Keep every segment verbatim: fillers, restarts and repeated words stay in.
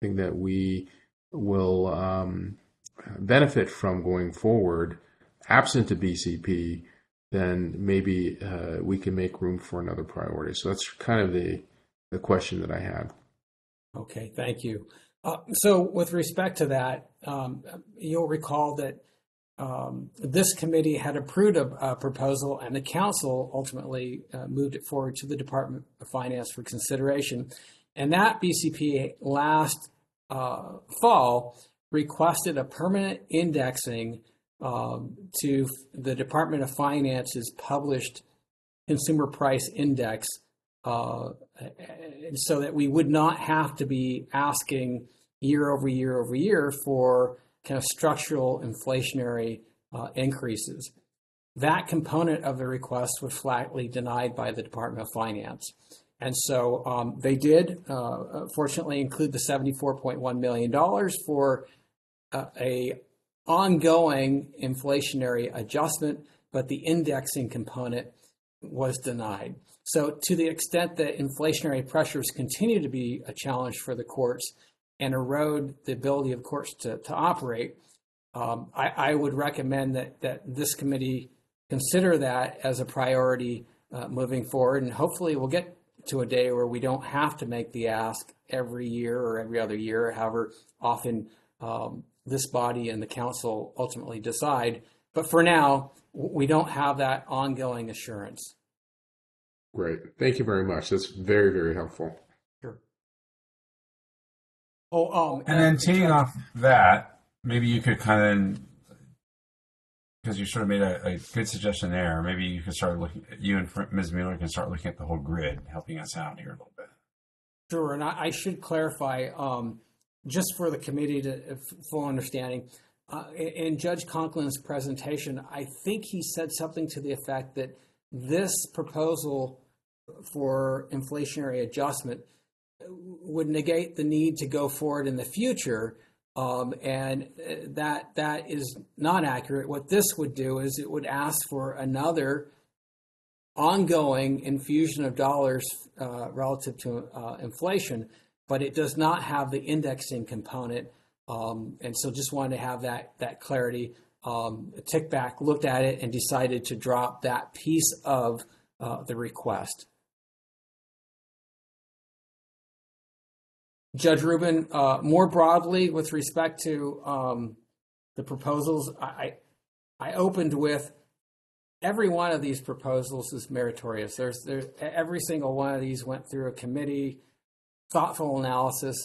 something that we will um, benefit from going forward, absent a B C P, then maybe uh, we can make room for another priority. So that's kind of the the question that I had. Okay, thank you. Uh, so with respect to that, um, you'll recall that um, this committee had approved a, a proposal, and the council ultimately uh, moved it forward to the Department of Finance for consideration. And that B C P last uh, fall requested a permanent indexing um, to the Department of Finance's published consumer price index, uh, so that we would not have to be asking year over year over year for kind of structural inflationary uh, increases. That component of the request was flatly denied by the Department of Finance. And so um, they did, uh, fortunately, include the seventy-four point one million dollars for uh, a ongoing inflationary adjustment, but the indexing component was denied. So to the extent that inflationary pressures continue to be a challenge for the courts and erode the ability of courts to, to operate, um, I, I would recommend that, that this committee consider that as a priority uh, moving forward. And hopefully we'll get to a day where we don't have to make the ask every year or every other year, however often um, this body and the council ultimately decide. But for now, we don't have that ongoing assurance. Great. Thank you very much. That's very, very helpful. Sure. Oh, um, and then teeing uh, off that, maybe you could kind of, because you sort of made a, a good suggestion there, maybe you could start looking, you and Miz Mueller can start looking at the whole grid, helping us out here a little bit. Sure. And I, I should clarify, um, just for the committee to full understanding, uh, in Judge Conklin's presentation, I think he said something to the effect that this proposal for inflationary adjustment would negate the need to go forward in the future. Um, and that that is not accurate. What this would do is it would ask for another ongoing infusion of dollars uh, relative to uh, inflation, but it does not have the indexing component. Um, and so just wanted to have that that clarity. Um, Tick back, looked at it, and decided to drop that piece of uh, the request. Judge Rubin, uh, more broadly with respect to um, the proposals, I, I opened with every one of these proposals is meritorious. There's, there's every single one of these went through a committee, thoughtful analysis.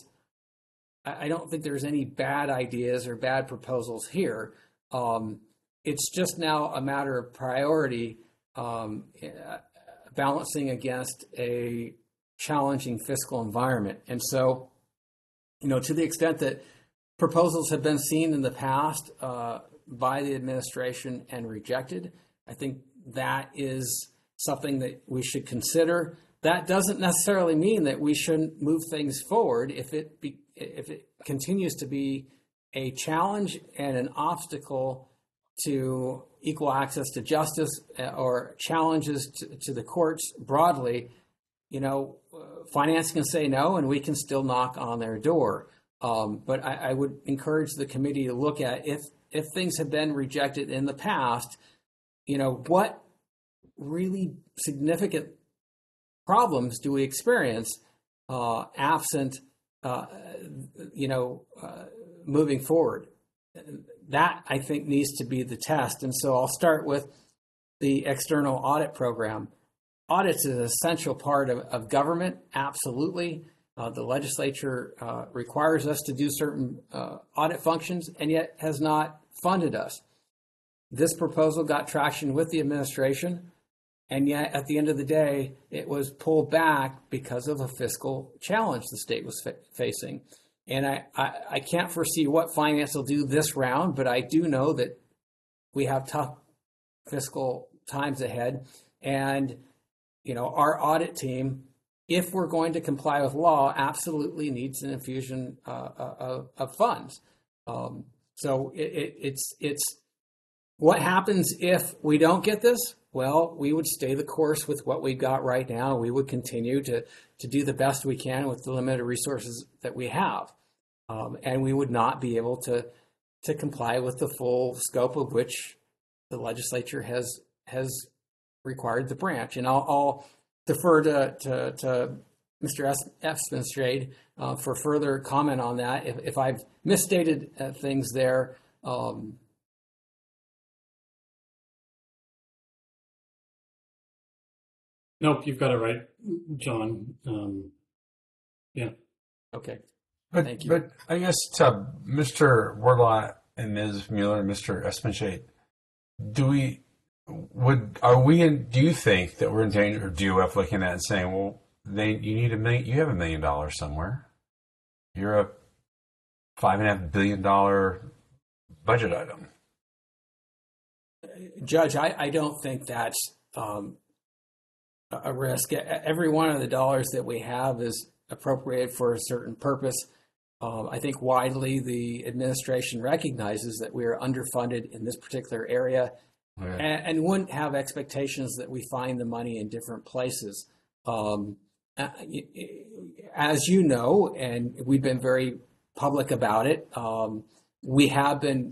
I, I don't think there's any bad ideas or bad proposals here. Um, it's just now a matter of priority, um, uh, balancing against a challenging fiscal environment. And so, you know, to the extent that proposals have been seen in the past uh, by the administration and rejected, I think that is something that we should consider. That doesn't necessarily mean that we shouldn't move things forward if it be, if it continues to be a challenge and an obstacle to equal access to justice or challenges to, to the courts broadly. You know, uh, finance can say no, and we can still knock on their door. Um, but I, I would encourage the committee to look at if if things have been rejected in the past, you know, what really significant problems do we experience uh, absent, uh, you know, uh, moving forward? That, I think, needs to be the test. And so I'll start with the external audit program. Audits is an essential part of, of government, absolutely. Uh, the legislature uh, requires us to do certain uh, audit functions and yet has not funded us. This proposal got traction with the administration, and yet at the end of the day, it was pulled back because of a fiscal challenge the state was fa- facing. And I, I, I can't foresee what finance will do this round, but I do know that we have tough fiscal times ahead. And, you know, our audit team, if we're going to comply with law, absolutely needs an infusion uh, of, of funds. Um, so it, it, it's it's what happens if we don't get this? Well, we would stay the course with what we've got right now. We would continue to to do the best we can with the limited resources that we have. um, and we would not be able to to comply with the full scope of which the legislature has has required the branch. And I'll, I'll defer to, to, to Mister Espenstrade uh, for further comment on that. If, if I've misstated uh, things there, um, nope, you've got it right, John. Um, yeah. Okay. But, Thank you. But I guess to Mister Wardlaw and Miz Mueller and Mister Espenshade, do we would are we in? Do you think that we're in danger of D O F looking at it and saying, well, they you need a million, you have a million dollars somewhere, you're a five and a half billion dollar budget item. Judge, I, I don't think that's um, a risk. Every one of the dollars that we have is appropriated for a certain purpose. Um, I think widely the administration recognizes that we are underfunded in this particular area, Okay. and, and wouldn't have expectations that we find the money in different places. Um, as you know, and we've been very public about it, um, we have been,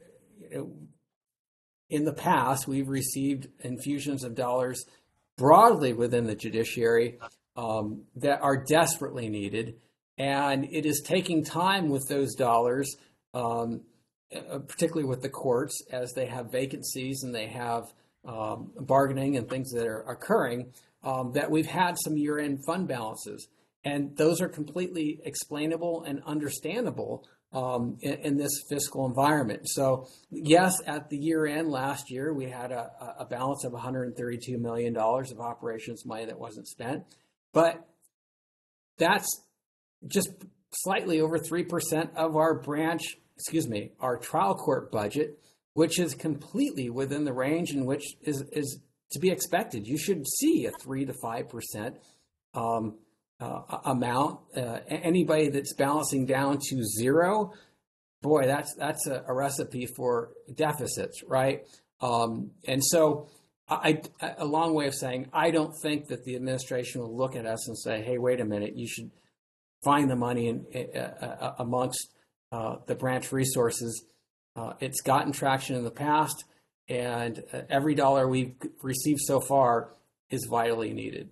in the past, we've received infusions of dollars broadly within the judiciary um, that are desperately needed. And it is taking time with those dollars, um, particularly with the courts, as they have vacancies and they have um, bargaining and things that are occurring, um, that we've had some year-end fund balances. And those are completely explainable and understandable um, in, in this fiscal environment. So yes, at the year-end last year, we had a, a balance of one hundred thirty-two million dollars of operations money that wasn't spent. But that's just slightly over three percent of our branch, excuse me, our trial court budget, which is completely within the range in which is, is to be expected. You should see a three to five percent um, uh, amount. Uh, anybody that's balancing down to zero, boy, that's that's a, a recipe for deficits, right? Um, and so I, I, a long way of saying, I don't think that the administration will look at us and say, hey, wait a minute, you should find the money in, uh, uh, amongst uh, the branch resources. Uh, it's gotten traction in the past, and uh, every dollar we've received so far is vitally needed.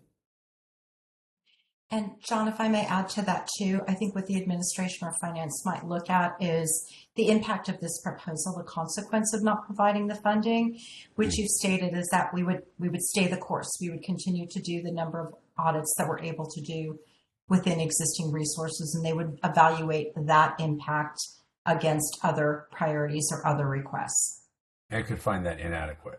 And John, if I may add to that too, I think what the administration or finance might look at is the impact of this proposal, the consequence of not providing the funding, which you've stated is that we would we would stay the course. We would continue to do the number of audits that we're able to do within existing resources, and they would evaluate that impact against other priorities or other requests. They could find that inadequate.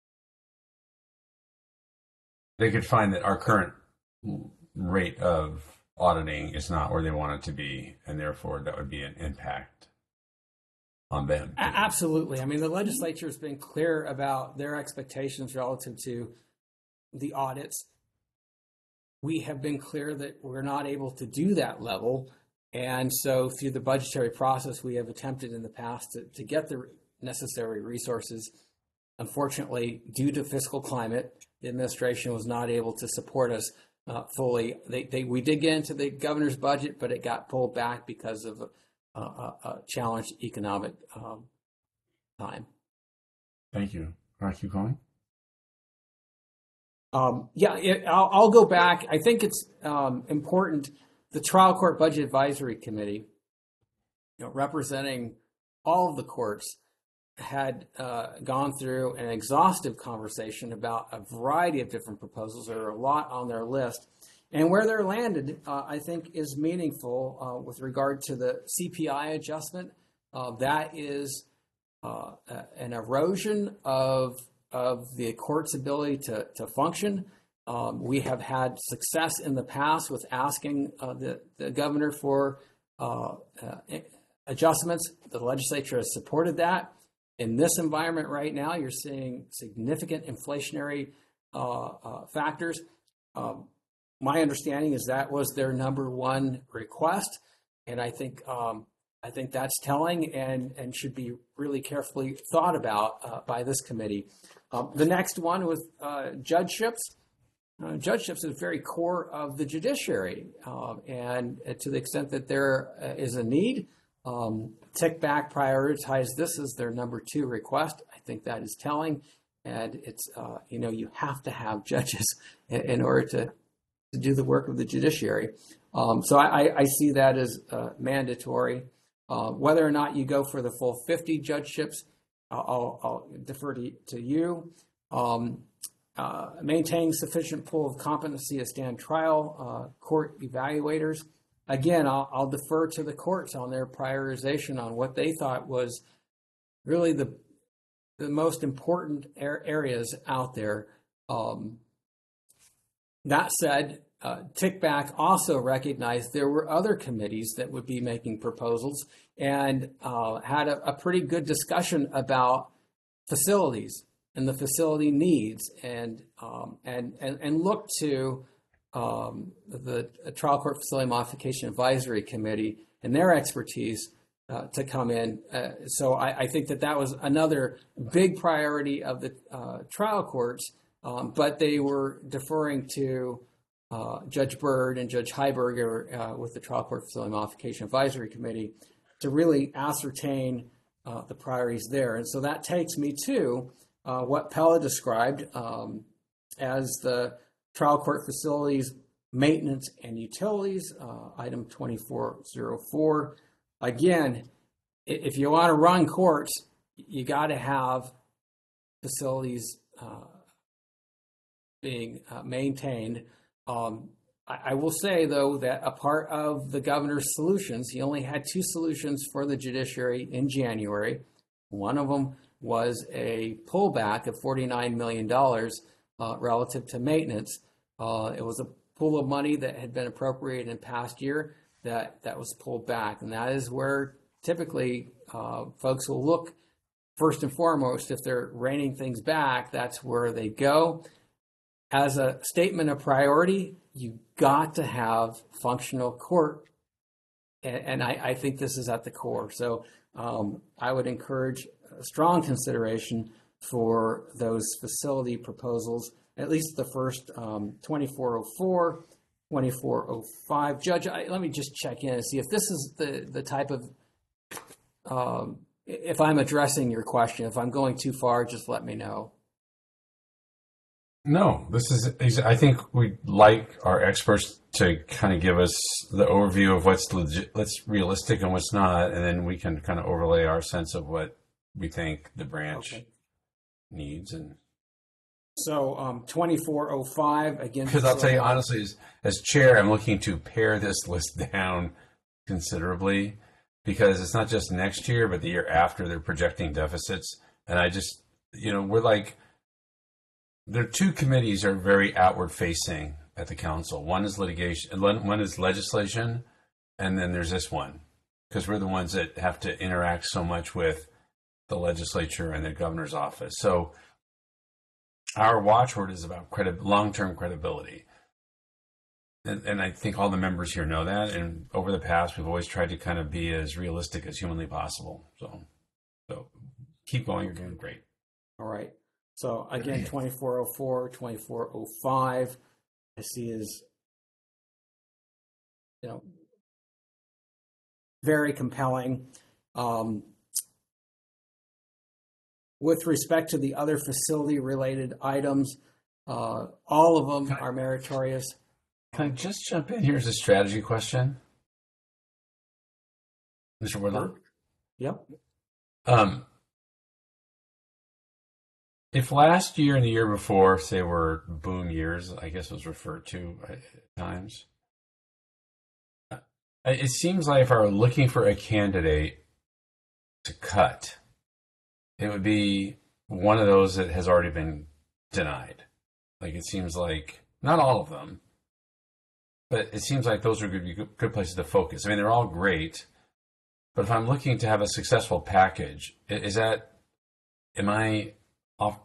They could find that our current rate of auditing is not where they want it to be, and therefore that would be an impact on them. A- absolutely. I mean, the legislature has been clear about their expectations relative to the audits. We have been clear that we're not able to do that level. And so through the budgetary process, we have attempted in the past to, to get the necessary resources. Unfortunately, due to fiscal climate, the administration was not able to support us uh, fully. They, they, we did get into the governor's budget, but it got pulled back because of a, a, a challenged economic um, time. Thank you. All right, keep going. Um, yeah, it, I'll, I'll go back. I think it's um, important. The Trial Court Budget Advisory Committee, you know, representing all of the courts, had uh, gone through an exhaustive conversation about a variety of different proposals. There are a lot on their list. And where they're landed, uh, I think, is meaningful uh, with regard to the C P I adjustment. Uh, that is uh, an erosion of of the court's ability to, to function. Um, we have had success in the past with asking uh, the, the governor for uh, uh, adjustments. The legislature has supported that. In this environment right now, you're seeing significant inflationary uh, uh, factors. Um, my understanding is that was their number one request, and I think um, I think that's telling and and should be really carefully thought about uh, by this committee. Um, the next one was uh, judgeships. uh, judgeships is very core of the judiciary. Um, and to the extent that there is a need, um, Tick Back prioritized this as their number two request. I think that is telling. And it's, uh, you know, you have to have judges in, in order to, to do the work of the judiciary. Um, so I, I see that as uh, mandatory. Uh, whether or not you go for the full fifty judgeships, I'll, I'll defer to, to you. Um, uh, maintain sufficient pool of competency to stand trial uh, court evaluators. Again, I'll, I'll defer to the courts on their prioritization on what they thought was really the the most important er- areas out there. Um, that said, uh, Tick Back also recognized there were other committees that would be making proposals and uh, had a, a pretty good discussion about facilities and the facility needs, and um, and, and and looked to um, the Trial Court Facility Modification Advisory Committee and their expertise uh, to come in. Uh, so I, I think that that was another big priority of the uh, trial courts, um, but they were deferring to uh, Judge Byrd and Judge Heiberger uh, with the Trial Court Facility Modification Advisory Committee to really ascertain uh, the priorities there. And so that takes me to uh, what Pella described um, as the trial court facilities maintenance and utilities, uh, item twenty-four oh four. Again, if you want to run courts, you got to have facilities uh, being uh, maintained. Um, I, I will say, though, that a part of the governor's solutions, he only had two solutions for the judiciary in January. One of them was a pullback of forty-nine million dollars uh, relative to maintenance. Uh, it was a pool of money that had been appropriated in past year that, that was pulled back. And that is where typically uh, folks will look first and foremost. If they're reining things back, that's where they go. As a statement of priority, you got to have functional court. And, and I, I think this is at the core. So um, I would encourage a strong consideration for those facility proposals, at least the first um, twenty-four oh four, twenty-four oh five. Judge, I, let me just check in and see if this is the, the type of, um, if I'm addressing your question. If I'm going too far, just let me know. No, this is, I think we'd like our experts to kind of give us the overview of what's legit, what's realistic and what's not, and then we can kind of overlay our sense of what we think the branch Okay. needs. And So um, twenty-four oh five, again. because I'll tell you honestly, as, as chair, I'm looking to pare this list down considerably, because it's not just next year, but the year after they're projecting deficits. And I just, you know, we're like, there are two committees that are very outward facing at the council. One is litigation, one is legislation, and then there's this one, because we're the ones that have to interact so much with the legislature and the governor's office. So our watchword is about credi- long-term credibility. And, and I think all the members here know that. And over the past, we've always tried to kind of be as realistic as humanly possible. So, so keep going. You're doing great. All right. So again, twenty-four oh four, twenty-four oh five, I see is, you know, very compelling. Um, with respect to the other facility-related items, uh, all of them are meritorious. Can I just jump in? Here's a strategy question. Mister Woodland? Yep. Um, if last year and the year before, say, were boom years, I guess it was referred to at times, it seems like if I were looking for a candidate to cut, it would be one of those that has already been denied. Like, it seems like, not all of them, but it seems like those are good, good places to focus. I mean, they're all great, but if I'm looking to have a successful package, is that, am I off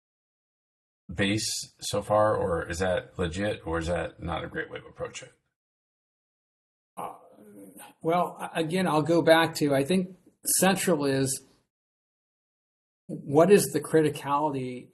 base so far, or is that legit, or is that not a great way to approach it? Uh, well, again, I'll go back to, I think central is, what is the criticality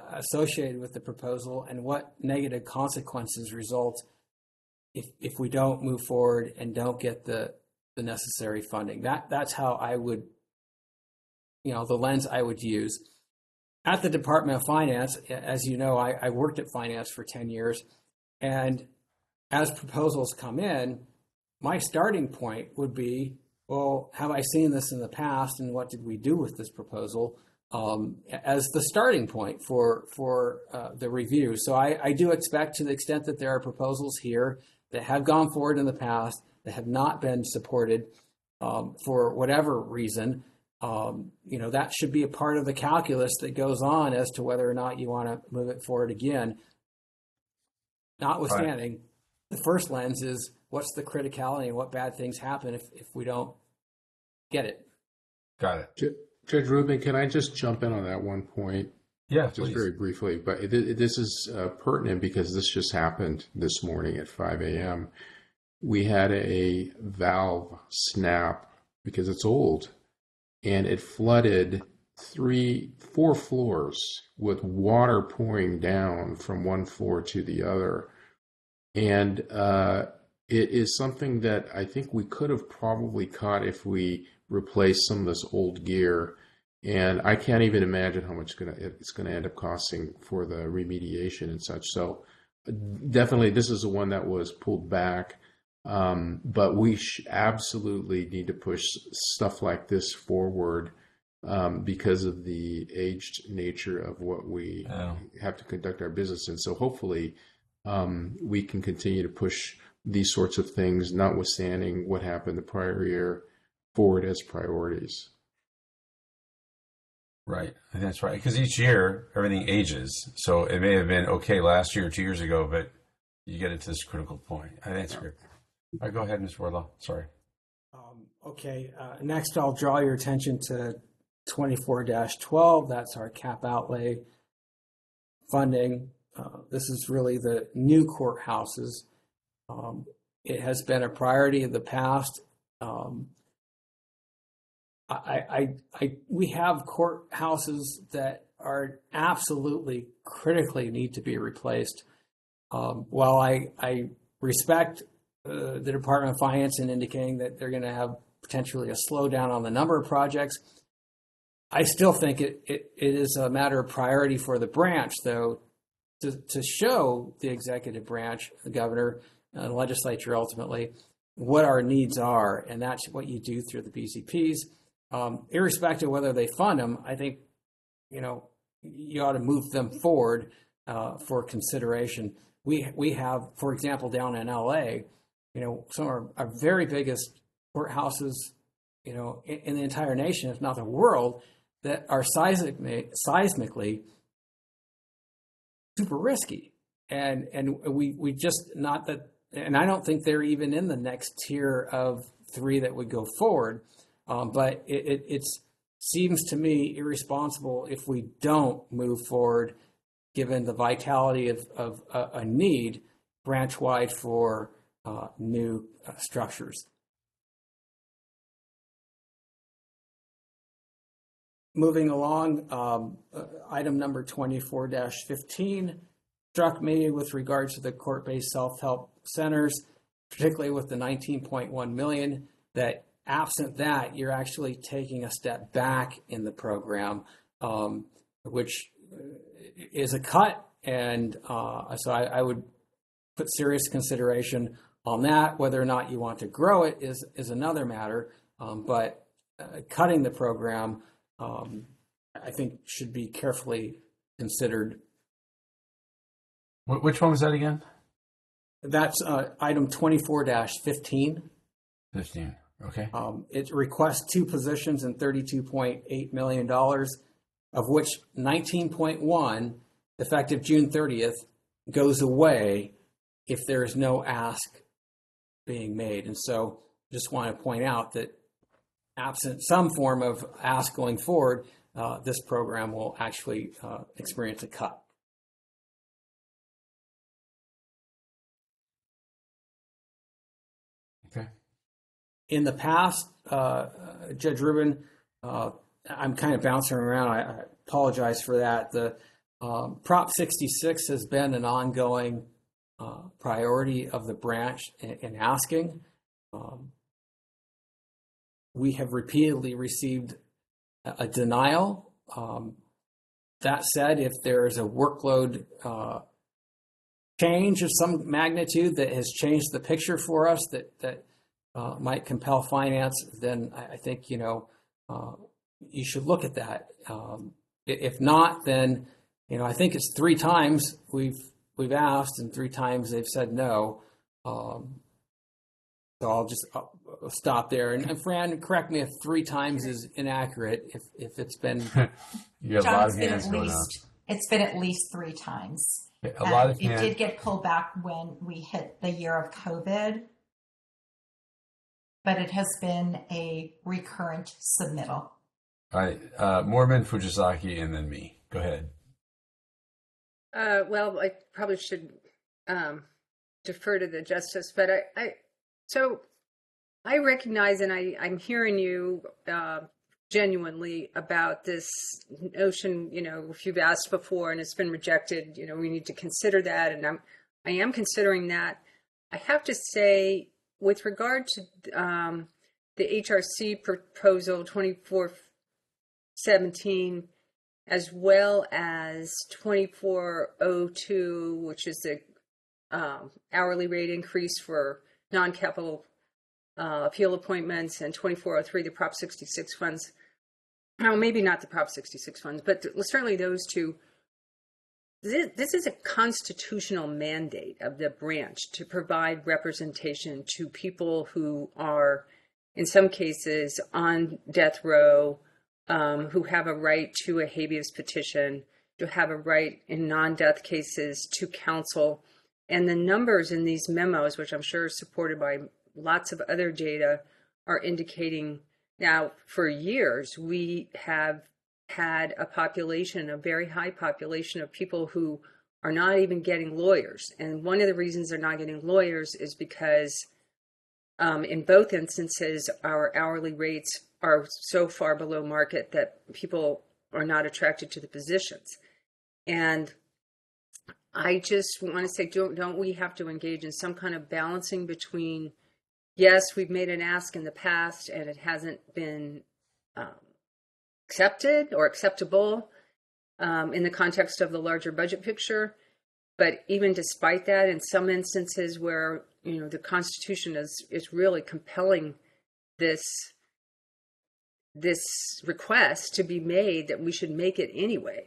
associated with the proposal and what negative consequences result if if we don't move forward and don't get the the necessary funding. That that's how I would, you know, the lens I would use. At the Department of Finance, as you know, I, I worked at finance for ten years, and as proposals come in, my starting point would be, well, have I seen this in the past, and what did we do with this proposal? Um, as the starting point for for uh, the review. So I, I do expect, to the extent that there are proposals here that have gone forward in the past that have not been supported um, for whatever reason, um, you know, that should be a part of the calculus that goes on as to whether or not you want to move it forward again. Notwithstanding, right. The first lens is what's the criticality and what bad things happen if, if we don't get it. Got it. Judge Rubin, can I just jump in on that one point? Yeah, just please. Very briefly. But it, it, this is uh, pertinent because this just happened this morning at five a.m. We had a valve snap because it's old, and it flooded three, four floors with water pouring down from one floor to the other. And uh, it is something that I think we could have probably caught if we replace some of this old gear, and I can't even imagine how much it's gonna it's gonna end up costing for the remediation and such. So definitely, this is the one that was pulled back, um, but we sh- absolutely need to push stuff like this forward um, because of the aged nature of what we oh. have to conduct our business in. So hopefully, um, we can continue to push these sorts of things, notwithstanding what happened the prior year, forward as priorities. Right. I think that's right. Because each year, everything ages. So it may have been okay last year, two years ago, but you get into this critical point. I think that's great. All right, go ahead, Miz Wardlaw. Sorry. Um, okay. Uh, next, I'll draw your attention to twenty-four dash twelve. That's our cap outlay funding. Uh, this is really the new courthouses. Um, it has been a priority in the past. Um, I, I, I, we have courthouses that are absolutely critically need to be replaced. Um, while I, I respect uh, the Department of Finance in indicating that they're going to have potentially a slowdown on the number of projects, I still think it, it, it is a matter of priority for the branch, though, to, to show the executive branch, the governor, and the legislature ultimately, what our needs are. And that's what you do through the B C Ps. Um, irrespective of whether they fund them, I think, you know, you ought to move them forward uh, for consideration. We we have, for example, down in L A, you know, some of our, our very biggest courthouses, you know, in, in the entire nation, if not the world, that are seismic, seismically super risky, and and we we just not that, and I don't think they're even in the next tier of three that would go forward. Um, but it, it it's, seems to me irresponsible if we don't move forward, given the vitality of, of uh, a need branch-wide for uh, new uh, structures. Moving along, um, uh, item number twenty-four dash fifteen struck me with regards to the court-based self-help centers, particularly with the nineteen point one million dollars, that absent that, you're actually taking a step back in the program, um, which is a cut. And uh, so I, I would put serious consideration on that. Whether or not you want to grow it is, is another matter. Um, but uh, cutting the program, um, I think, should be carefully considered. Which one was that again? That's uh, item twenty-four dash fifteen. fifteen. Okay. Um, it requests two positions and thirty-two point eight million dollars, of which nineteen point one, effective June thirtieth, goes away if there is no ask being made. And so just want to point out that absent some form of ask going forward, uh, this program will actually uh, experience a cut. Okay. In the past, uh, Judge Rubin, uh, I'm kind of bouncing around. I, I apologize for that. The Um, Prop sixty-six has been an ongoing uh, priority of the branch in, in asking. Um, we have repeatedly received a, a denial. Um, that said, if there is a workload uh, change of some magnitude that has changed the picture for us that that uh, might compel finance, then I, I think you know uh, you should look at that. Um, if not, then you know I think it's three times we've we've asked, and three times they've said no. Um, so I'll just I'll stop there. And, and Fran, correct me if three times is inaccurate. If if it's been You have a John, lot it's of been hands at going up. least it's been at least three times. A lot Um, of it hands. did get pulled back when we hit the year of COVID, but it has been a recurrent submittal. All right, uh, Mormon, Fujisaki, and then me. Go ahead. Uh, well, I probably should um, defer to the justice, but I, I so I recognize, and I, I'm hearing you uh, genuinely about this notion. You know, if you've asked before and it's been rejected, you know, we need to consider that, and I'm I am considering that. I have to say, with regard to um, the H R C proposal twenty-four seventeen, as well as twenty-four oh two, which is the um, hourly rate increase for non-capital uh, appeal appointments, and twenty-four oh three, the Prop sixty-six funds. No, maybe not the Prop sixty-six funds, but certainly those two. This, this is a constitutional mandate of the branch to provide representation to people who are, in some cases, on death row, Um, who have a right to a habeas petition, to have a right in non-death cases to counsel. And the numbers in these memos, which I'm sure are supported by lots of other data, are indicating now for years we have had a population, a very high population of people who are not even getting lawyers. And one of the reasons they're not getting lawyers is because um, in both instances, our hourly rates are so far below market that people are not attracted to the positions. And I just want to say, don't, don't we have to engage in some kind of balancing between, yes, we've made an ask in the past and it hasn't been um, accepted or acceptable um, in the context of the larger budget picture. But even despite that, in some instances where, you know, the Constitution is, is really compelling this this request to be made, that we should make it anyway.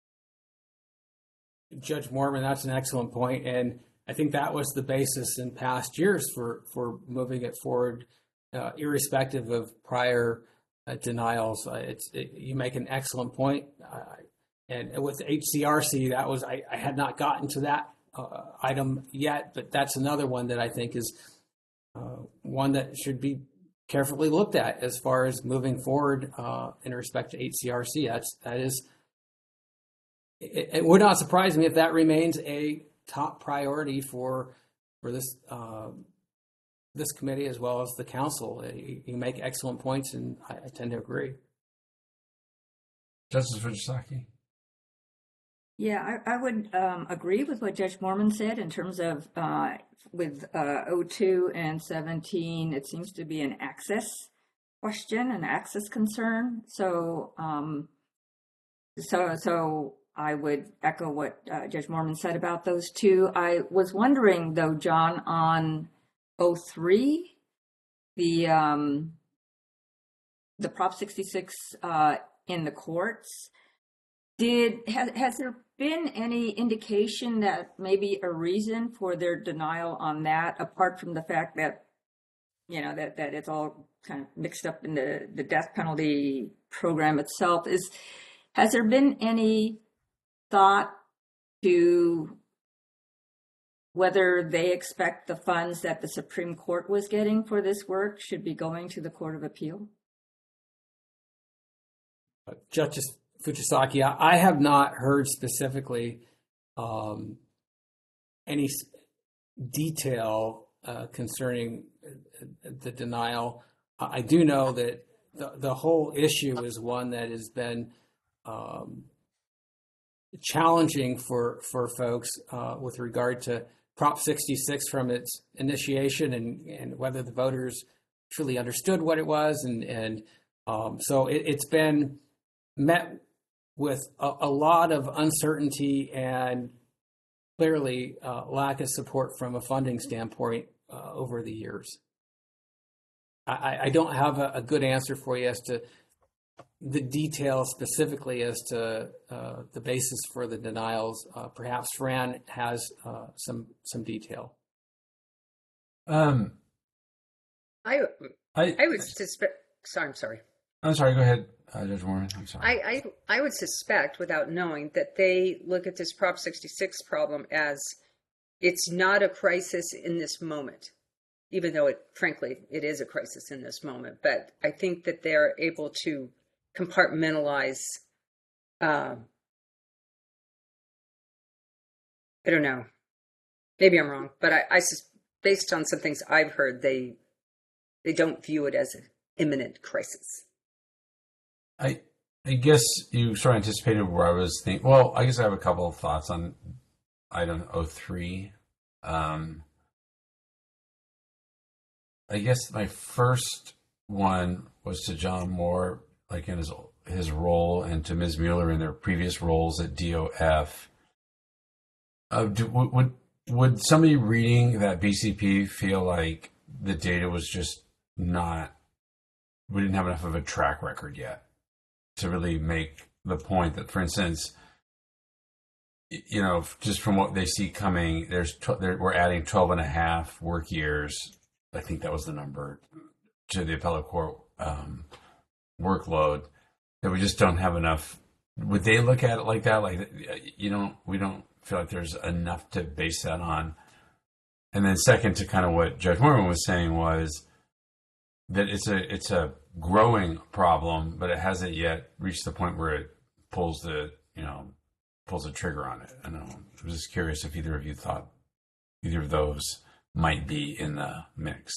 Judge Mormon, that's an excellent point, and I think that was the basis in past years for for moving it forward, uh, irrespective of prior uh, denials. Uh, it's it, you make an excellent point, uh, and with H C R C, that was I, I had not gotten to that uh, item yet, but that's another one that I think is uh, one that should be carefully looked at as far as moving forward uh, in respect to H C R C. That's that is. It, it would not surprise me if that remains a top priority for for this uh, this committee as well as the council. You, you make excellent points, and I, I tend to agree. Justice Fujisaki? Yeah, I, I would um, agree with what Judge Mormon said in terms of uh, with uh, oh two and seventeen, it seems to be an access question, an access concern. So, um, so, so I would echo what uh, Judge Mormon said about those two. I was wondering, though, John, on oh three, the um, the Prop sixty-six uh, in the courts. Did has, has there been any indication that maybe a reason for their denial on that, apart from the fact that, you know, that, that it's all kind of mixed up in the, the death penalty program itself, is has there been any thought to whether they expect the funds that the Supreme Court was getting for this work should be going to the Court of Appeal? Uh, Justice Fujisaki, I have not heard specifically um, any detail uh, concerning the denial. I do know that the, the whole issue is one that has been um, challenging for for folks uh, with regard to Prop sixty-six from its initiation, and, and whether the voters truly understood what it was. And, and um, so it, it's been met with a, a lot of uncertainty and clearly uh, lack of support from a funding standpoint uh, over the years. I, I don't have a, a good answer for you as to the details specifically as to uh, the basis for the denials. Uh, perhaps Fran has uh, some some detail. Um, I I, I would suspect. Sorry, I'm sorry. I'm sorry. Go ahead, uh, Judge Warren. I'm sorry. I, I I would suspect, without knowing, that they look at this Prop sixty-six problem as it's not a crisis in this moment, even though it, frankly, it is a crisis in this moment. But I think that they're able to compartmentalize. Uh, I don't know. Maybe I'm wrong, but I, I sus- based on some things I've heard, they they don't view it as an imminent crisis. I I guess you sort of anticipated where I was thinking. Well, I guess I have a couple of thoughts on item oh three. Um, I guess my first one was to John Moore, like in his his role, and to Miz Mueller in their previous roles at D O F. Uh, do, would would somebody reading that B C P feel like the data was just not? We didn't have enough of a track record yet to really make the point that, for instance, you know, just from what they see coming, there's tw- we're adding twelve and a half work years. I think that was the number to the appellate court um, workload, that we just don't have enough. Would they look at it like that? Like, you know, we don't feel like there's enough to base that on. And then second, to kind of what Judge Mormon was saying, was that it's a it's a growing problem, but it hasn't yet reached the point where it pulls the, you know, pulls the trigger on it. I don't know. I was just curious if either of you thought either of those might be in the mix.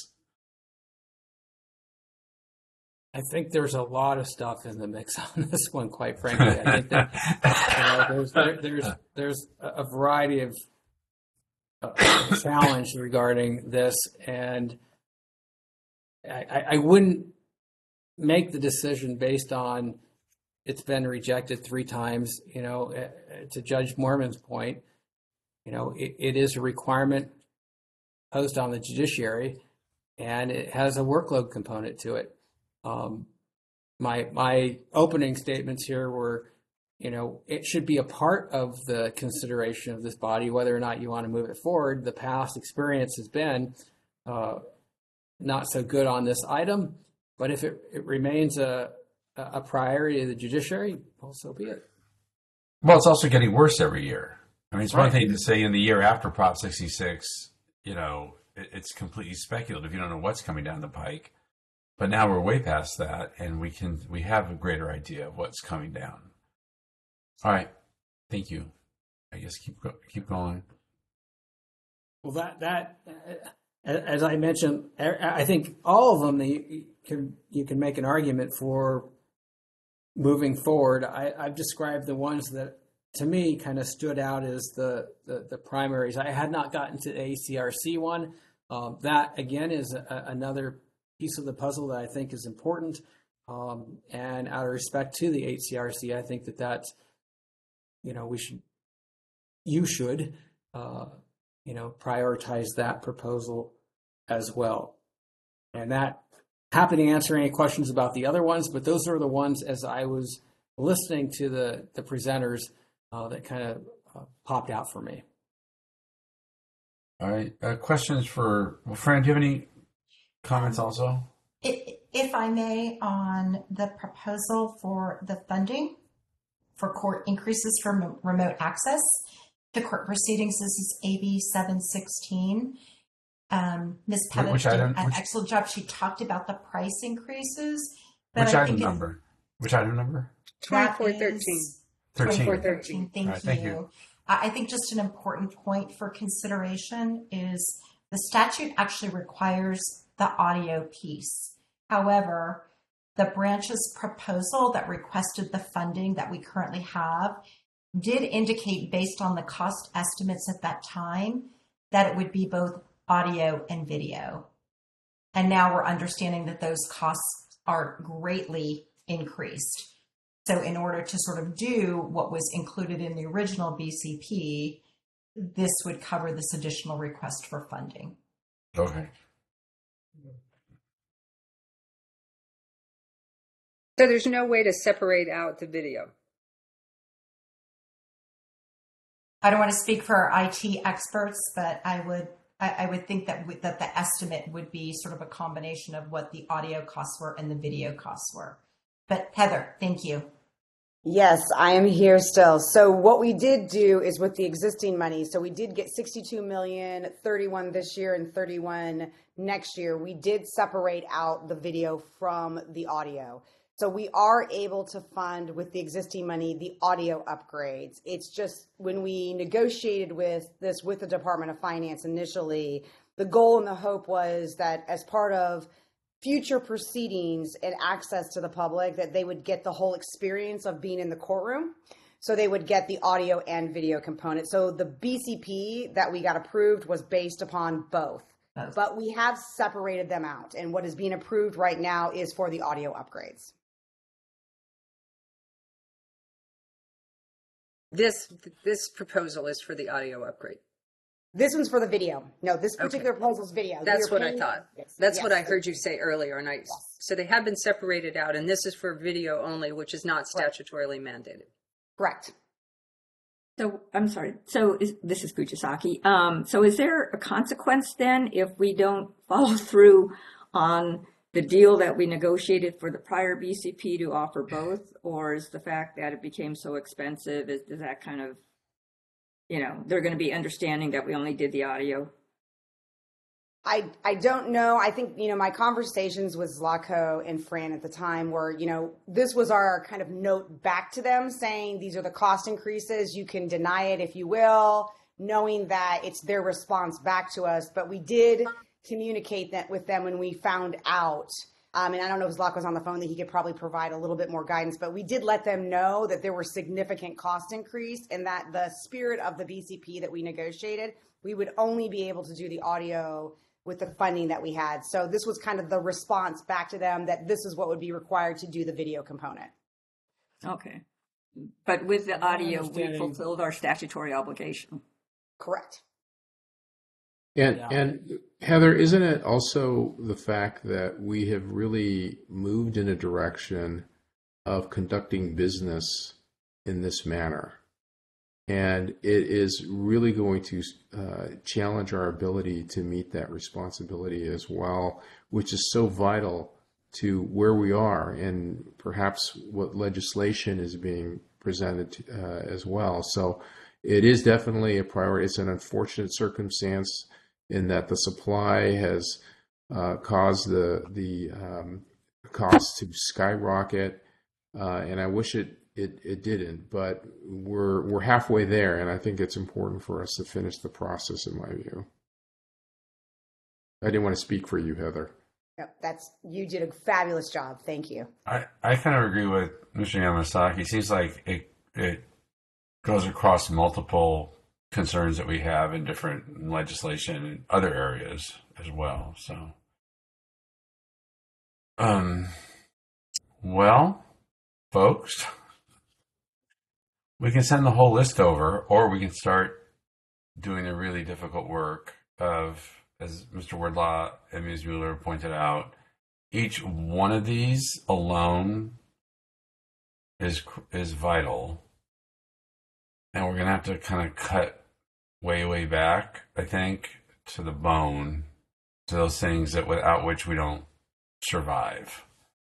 I think there's a lot of stuff in the mix on this one, quite frankly. I think that you know, there's there, there's there's a variety of uh, challenge regarding this, and I, I wouldn't make the decision based on it's been rejected three times. You know, to Judge Mormon's point, you know, it, it is a requirement posed on the judiciary, and it has a workload component to it. Um, my my opening statements here were, you know, it should be a part of the consideration of this body whether or not you want to move it forward. The past experience has been uh, not so good on this item, but if it, it remains a a priority of the judiciary, well, so be it. Well, it's also getting worse every year. I mean, it's one Right. thing to say in the year after Prop sixty-six, you know, it, it's completely speculative. You don't know what's coming down the pike. But now we're way past that, and we can we have a greater idea of what's coming down. All right, thank you. I guess keep go, keep going. Well, that that uh, as I mentioned, I think all of them you can you can make an argument for moving forward. I, I've described the ones that to me kind of stood out as the the, the primaries. I had not gotten to the A C R C one. Um, that again is a, another piece of the puzzle that I think is important. Um, and out of respect to the H C R C, I think that that's, you know, we should, you should, uh, you know, prioritize that proposal as well. And that, happy to answer any questions about the other ones, but those are the ones as I was listening to the, the presenters uh, that kind of uh, popped out for me. All right, uh, questions for, well, Fran, do you have any comments also? If I may, on the proposal for the funding for court increases for remote access to court proceedings, this is A B seven sixteen. Um, Miz Pettit Which did item? an Which- excellent job. She talked about the price increases. But Which I item think it- number? Which item number? that twenty-four thirteen. is Thirteen. twenty-four twenty-four thirteen. thirteen. Thank All right, you. thank you. I I think just an important point for consideration is the statute actually requires the audio piece. However, the branch's proposal that requested the funding that we currently have did indicate, based on the cost estimates at that time, that it would be both audio and video. And now we're understanding that those costs are greatly increased. So in order to sort of do what was included in the original B C P, this would cover this additional request for funding. Okay. So there's no way to separate out the video. I don't want to speak for our I T experts, but I would I, I would think that we, that the estimate would be sort of a combination of what the audio costs were and the video costs were. But Heather, thank you. Yes, I am here still. So what we did do is with the existing money, so we did get sixty-two million, thirty-one this year and thirty-one next year. We did separate out the video from the audio. So we are able to fund with the existing money the audio upgrades. It's just when we negotiated with this with the Department of Finance initially, the goal and the hope was that as part of future proceedings and access to the public, that they would get the whole experience of being in the courtroom. So they would get the audio and video component. So the B C P that we got approved was based upon both. both. But we have separated them out. And what is being approved right now is for the audio upgrades. This this proposal is for the audio upgrade. This one's for the video. No, this particular Okay. proposal's video. That's We are what I paying- thought. Yes, That's yes. what I heard you say earlier. And I, Yes. so they have been separated out, and this is for video only, which is not statutorily mandated. Correct. So I'm sorry. So is, this is Fujisaki. Um, so is there a consequence then if we don't follow through on the deal that we negotiated for the prior B C P to offer both, or is the fact that it became so expensive, is, does that kind of, you know, they're going to be understanding that we only did the audio? I, I don't know. I think, you know, my conversations with Zlatko and Fran at the time were, you know, this was our kind of note back to them saying these are the cost increases. You can deny it if you will, knowing that it's their response back to us. But we did communicate that with them when we found out. Um, and I don't know if Zlatko's on the phone, that he could probably provide a little bit more guidance. But we did let them know that there were significant cost increase and that the spirit of the B C P that we negotiated, we would only be able to do the audio with the funding that we had. So this was kind of the response back to them that this is what would be required to do the video component. Okay. But with the audio, we understanding- fulfilled our statutory obligation. Correct. And Yeah. and Heather, isn't it also the fact that we have really moved in a direction of conducting business in this manner? And it is really going to uh, challenge our ability to meet that responsibility as well, which is so vital to where we are and perhaps what legislation is being presented to, uh, as well. So it is definitely a priority. It's an unfortunate circumstance in that the supply has uh, caused the the um, costs to skyrocket, uh, and I wish it, it it didn't. But we're we're halfway there, and I think it's important for us to finish the process. In my view, I didn't want to speak for you, Heather. Yep, that's, you did a fabulous job. Thank you. I, I kind of agree with Mister Yamasaki. It seems like it it goes across multiple concerns that we have in different legislation in other areas as well. So, um, well, folks, we can send the whole list over, or we can start doing the really difficult work of, as Mister Wardlaw and Miz Mueller pointed out, each one of these alone is is vital, and we're gonna have to kind of cut way, way back, I think, to the bone, to those things that without which we don't survive.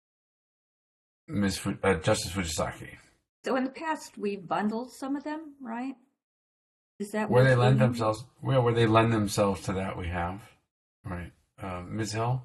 Miz Fu- uh, Justice Fujisaki, So in the past, we bundled some of them, right? Is that where what they we- lend themselves, where where they lend themselves to that, we have, right? Uh, Miz Hill.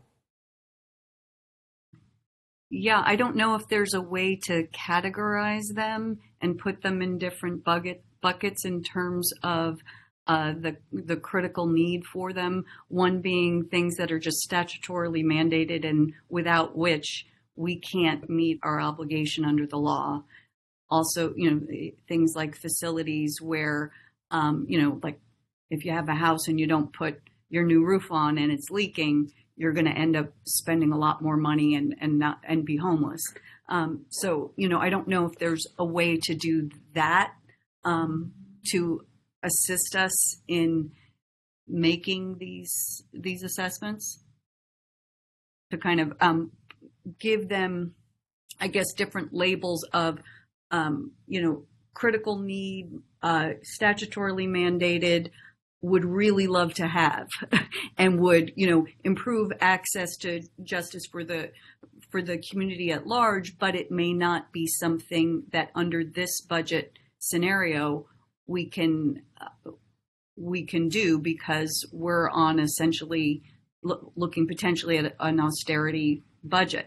Yeah, I don't know if there's a way to categorize them and put them in different bucket buckets in terms of uh, the the critical need for them. One being things that are just statutorily mandated and without which we can't meet our obligation under the law. also, you know, things like facilities where, um, you know, like if you have a house and you don't put your new roof on and it's leaking, you're going to end up spending a lot more money and, and not, and be homeless. Um, so, you know, I don't know if there's a way to do that, um, to assist us in making these, these assessments, to kind of, um, give them, I guess, different labels of, um, you know, critical need, uh, statutorily mandated, would really love to have, and would, you know, improve access to justice for the for the community at large, but it may not be something that under this budget scenario we can uh, we can do, because we're on essentially lo- looking potentially at an austerity budget.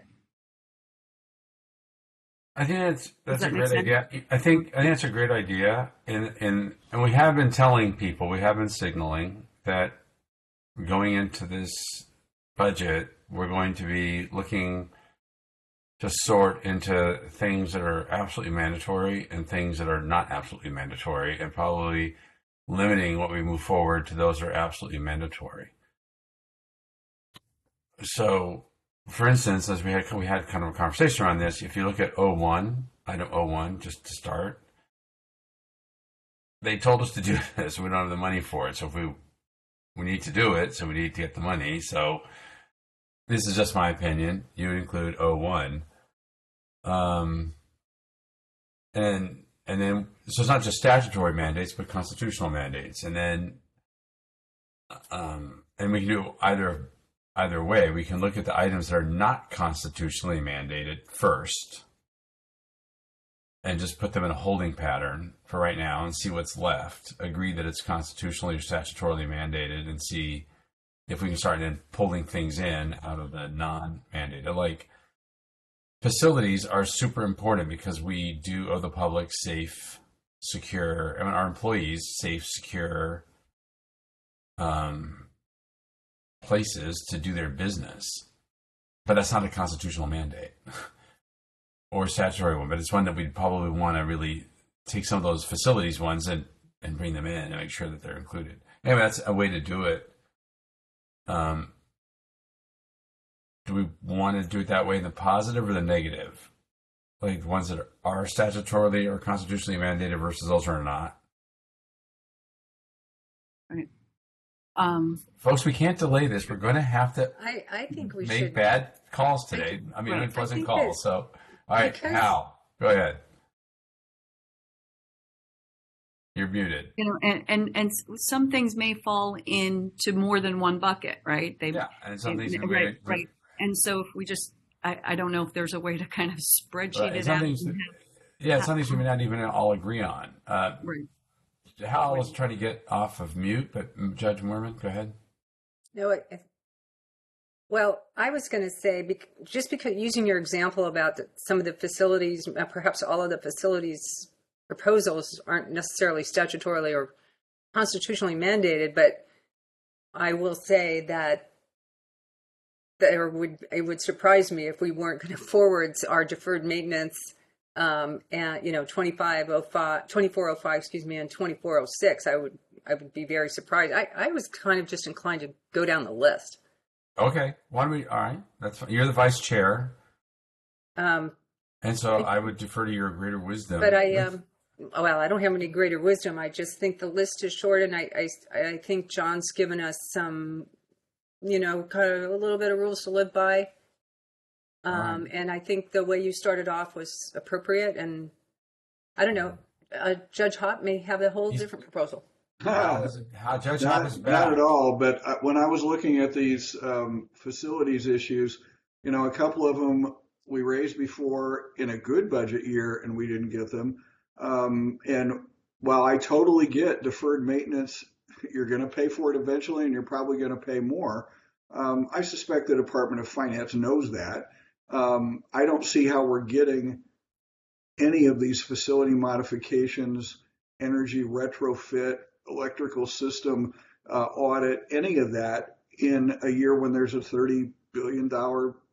I think that's that's that a make great sense? idea. I think I think that's a great idea, and and and we have been telling people, we have been signaling that going into this budget, we're going to be looking to sort into things that are absolutely mandatory and things that are not absolutely mandatory, and probably limiting what we move forward to those that are absolutely mandatory. So, for instance, as we had we had kind of a conversation around this, if you look at O one, item O one, just to start, they told us to do this. We don't have the money for it, so if we we need to do it, so we need to get the money. So this is just my opinion. You would include O one, um, and and then so it's not just statutory mandates, but constitutional mandates, and then um, and we can do either. Either way, we can look at the items that are not constitutionally mandated first and just put them in a holding pattern for right now and see what's left. Agree that it's constitutionally or statutorily mandated and see if we can start then pulling things in out of the non-mandated. Like, facilities are super important because we do owe the public safe, secure, I mean, our employees safe, secure, um, places to do their business, but that's not a constitutional mandate or statutory one, but it's one that we'd probably want to really take some of those facilities ones and, and bring them in and make sure that they're included. Anyway, that's a way to do it. Um, do we want to do it that way in the positive or the negative? Like the ones that are statutorily or constitutionally mandated versus those that are not? Right. Um, Folks, we can't delay this. We're going to have to I, I think we make should. bad calls today. I mean, Right. unpleasant I think calls. that- So, all right, because- Hal, go ahead. You're muted. you know, and, and, and some things may fall into more than one bucket, right? They, Yeah, and some things and- are right, right. And so if we just, I, I don't know if there's a way to kind of spreadsheet Right, and it some out. things, yeah, some things we may not even all agree on. Uh, Right. Hal was trying to get off of mute, but Judge Mormon, go ahead. No, I, I- well, I was going to say, bec- just because using your example about the, some of the facilities, uh, perhaps all of the facilities proposals aren't necessarily statutorily or constitutionally mandated, but I will say that there would it would surprise me if we weren't going to forward our deferred maintenance, um, and you know, twenty-five oh five, twenty-four oh five, excuse me, and twenty-four oh six. I would I would be very surprised. I, I was kind of just inclined to go down the list. Okay, why don't we? All right, that's fine. You're the vice chair, Um, and so I would defer to your greater wisdom. but I, with- um, well, I don't have any greater wisdom. I just think the list is short, and I, I, I think John's given us some, you know, kind of a little bit of rules to live by. Um, Right. And I think the way you started off was appropriate. And I don't know, uh, Judge Hop may have a whole He's- different proposal. Hal is- Hal- Judge Hop is Not, back. not at all. But uh, when I was looking at these um, facilities issues, you know, a couple of them we raised before in a good budget year and we didn't get them. Um, and while I totally get deferred maintenance, you're going to pay for it eventually and you're probably going to pay more. Um, I suspect the Department of Finance knows that. Um, I don't see how we're getting any of these facility modifications, energy retrofit, electrical system uh, audit, any of that in a year when there's a thirty billion dollars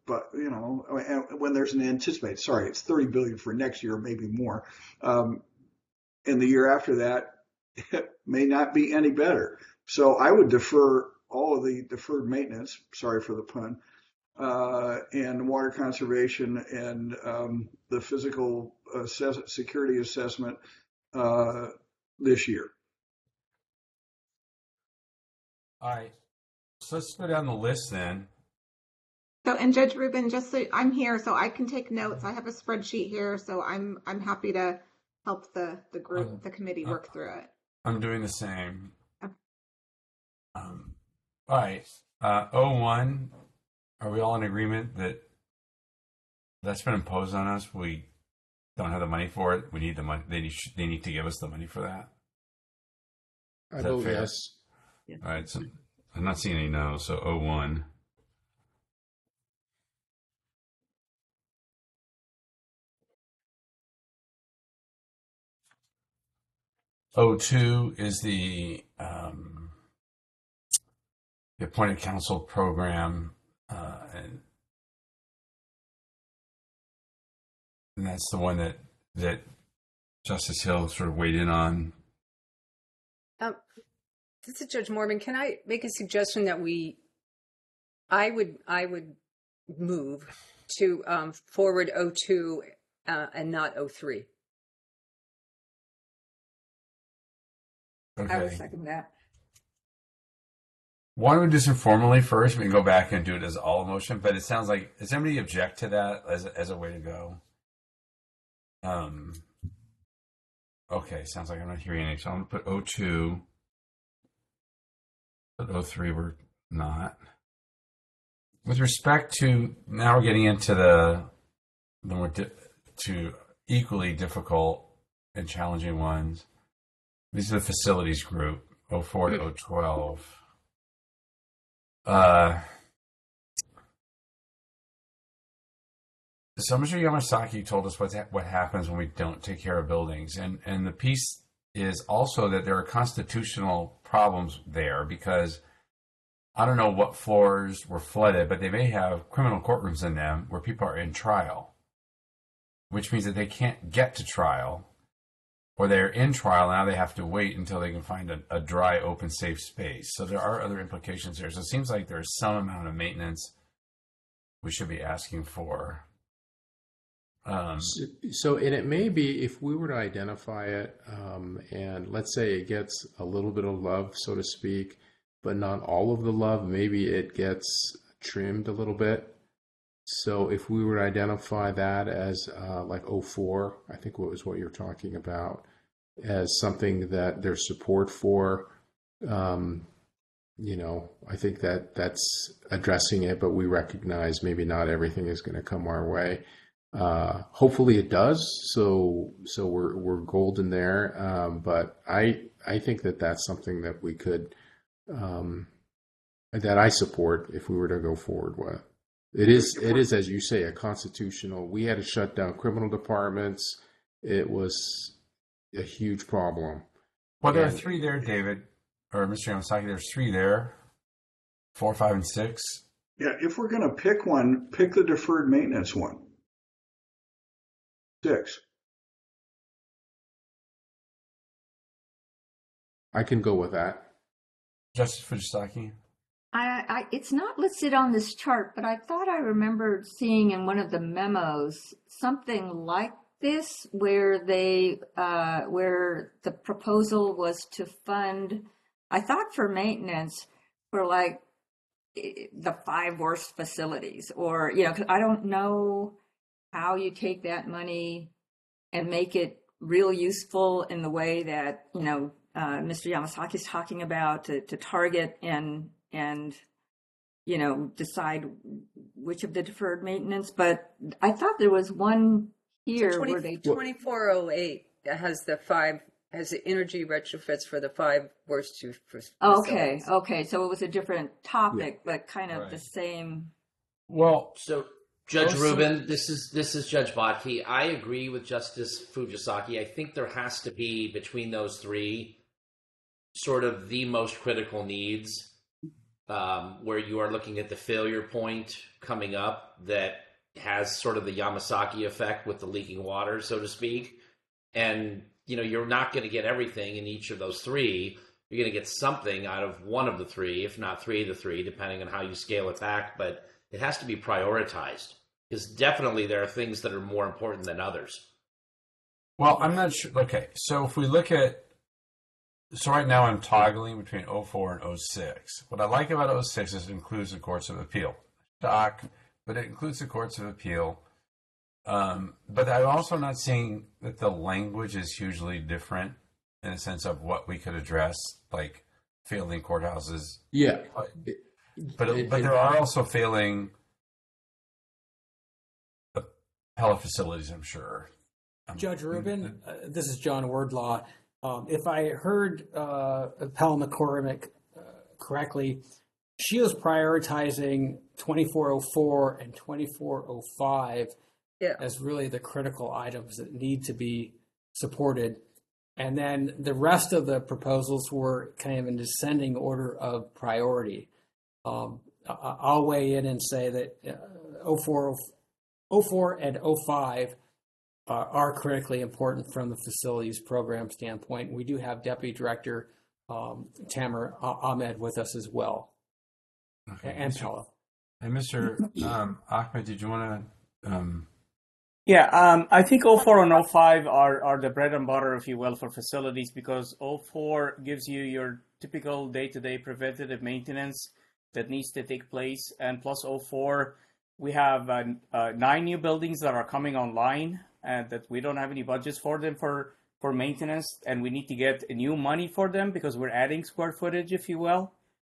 but you know, when there's an anticipated, sorry, it's thirty billion for next year, maybe more. Um, and the year after that, it may not be any better. So I would defer all of the deferred maintenance, sorry for the pun, uh, and water conservation and um, the physical assess- security assessment uh, this year. All right. So let's go down the list then. So, and Judge Rubin, just so I'm here, so I can take notes. I have a spreadsheet here, so I'm I'm happy to help the the group, Um, the committee uh, work through it. I'm doing the same. Okay. Um, all right. Uh, oh one, are we all in agreement that that's been imposed on us? We don't have the money for it. We need the money. They need, they need to give us the money for that. I Is that vote fair? yes. All right. So I'm not seeing any no. So oh one. oh two is the um, the appointed counsel program, uh, and and that's the one that that Justice Hill sort of weighed in on. Um, this is Judge Mormon. Can I make a suggestion that we, I would, I would move to um, forward oh two uh, and not oh three. Okay. I would second that. Why don't we do this informally first? We can go back and do it as all motion, but it sounds like, does anybody object to that as a, as a way to go? Um. Okay, sounds like I'm not hearing any. So I'm going to put oh two, but oh three we're not. With respect to, now we're getting into the, the more di- to equally difficult and challenging ones. These are the facilities group, oh four to oh twelve. Uh, so Mister Yamasaki told us what's ha- what happens when we don't take care of buildings. And, and the piece is also that there are constitutional problems there because I don't know what floors were flooded, but they may have criminal courtrooms in them where people are in trial, which means that they can't get to trial. Or they're in trial, now they have to wait until they can find a, a dry, open, safe space. So there are other implications here. So it seems like there's some amount of maintenance we should be asking for. Um, So, so, and it may be if we were to identify it, um, and let's say it gets a little bit of love, so to speak, but not all of the love, maybe it gets trimmed a little bit. So if we were to identify that as uh, like oh four, I think what was what you're talking about, as something that there's support for, um, you know, I think that that's addressing it, but we recognize maybe not everything is going to come our way. Uh, hopefully it does. So so we're we're golden there. Um, but I I think that that's something that we could um, that I support if we were to go forward with. It is, it is, as you say, a constitutional. We had to shut down criminal departments. It was a huge problem. well, there are And- three there, David, or Mister Yamasaki. There's three there, four, five, and six. Yeah, if we're going to pick one, pick the deferred maintenance one. Six. I can go with that. Justice Fujisaki. I, I, it's not listed on this chart, but I thought I remembered seeing in one of the memos something like this, where they, uh, where the proposal was to fund, I thought for maintenance for like i- the five worst facilities, or you know, 'cause I don't know how you take that money and make it real useful in the way that you know uh, Mister Yamasaki is talking about to, to target and and you know decide which of the deferred maintenance. But I thought there was one here So where they twenty-four oh eight has the five, has the energy retrofits for the five worst two facilities. okay okay so it was a different topic, but kind of the Right. same. Well, So, Judge Also- Rubin, this is this is Judge Botke. I agree with Justice Fujisaki. I think there has to be between those three sort of the most critical needs um, where you are looking at the failure point coming up that has sort of the Yamasaki effect with the leaking water, so to speak. And, you know, you're not going to get everything in each of those three. You're going to get something out of one of the three, if not three of the three, depending on how you scale it back. But it has to be prioritized, because definitely there are things that are more important than others. Well, I'm not sure. Okay, so if we look at, so right now I'm toggling between oh four and oh six. What I like about oh six is it includes the courts of appeal. Doc, but it includes the courts of appeal. Um, but I'm also not seeing that the language is hugely different in a sense of what we could address, like failing courthouses. Yeah. But but, but there are also failing appellate facilities, I'm sure. Um, Judge Rubin, uh, this is John Wardlaw. Um, if I heard uh, Pell McCormick uh, correctly, she was prioritizing twenty-four oh four and twenty-four oh five yeah. as really the critical items that need to be supported. And then the rest of the proposals were kind of in descending order of priority. Um, I'll weigh in and say that uh, oh four and oh five uh, are critically important from the facilities program standpoint. We do have Deputy Director um, Tamer Ahmed with us as well, okay, and Mister Pella. And Mister Um, Ahmed, did you want to? Um... Yeah, um, I think oh four and oh five are, are the bread and butter, if you will, for facilities, because oh four gives you your typical day-to-day preventative maintenance that needs to take place. And plus oh four, we have uh, uh, nine new buildings that are coming online and that we don't have any budgets for them for, for maintenance. And we need to get new money for them because we're adding square footage, if you will.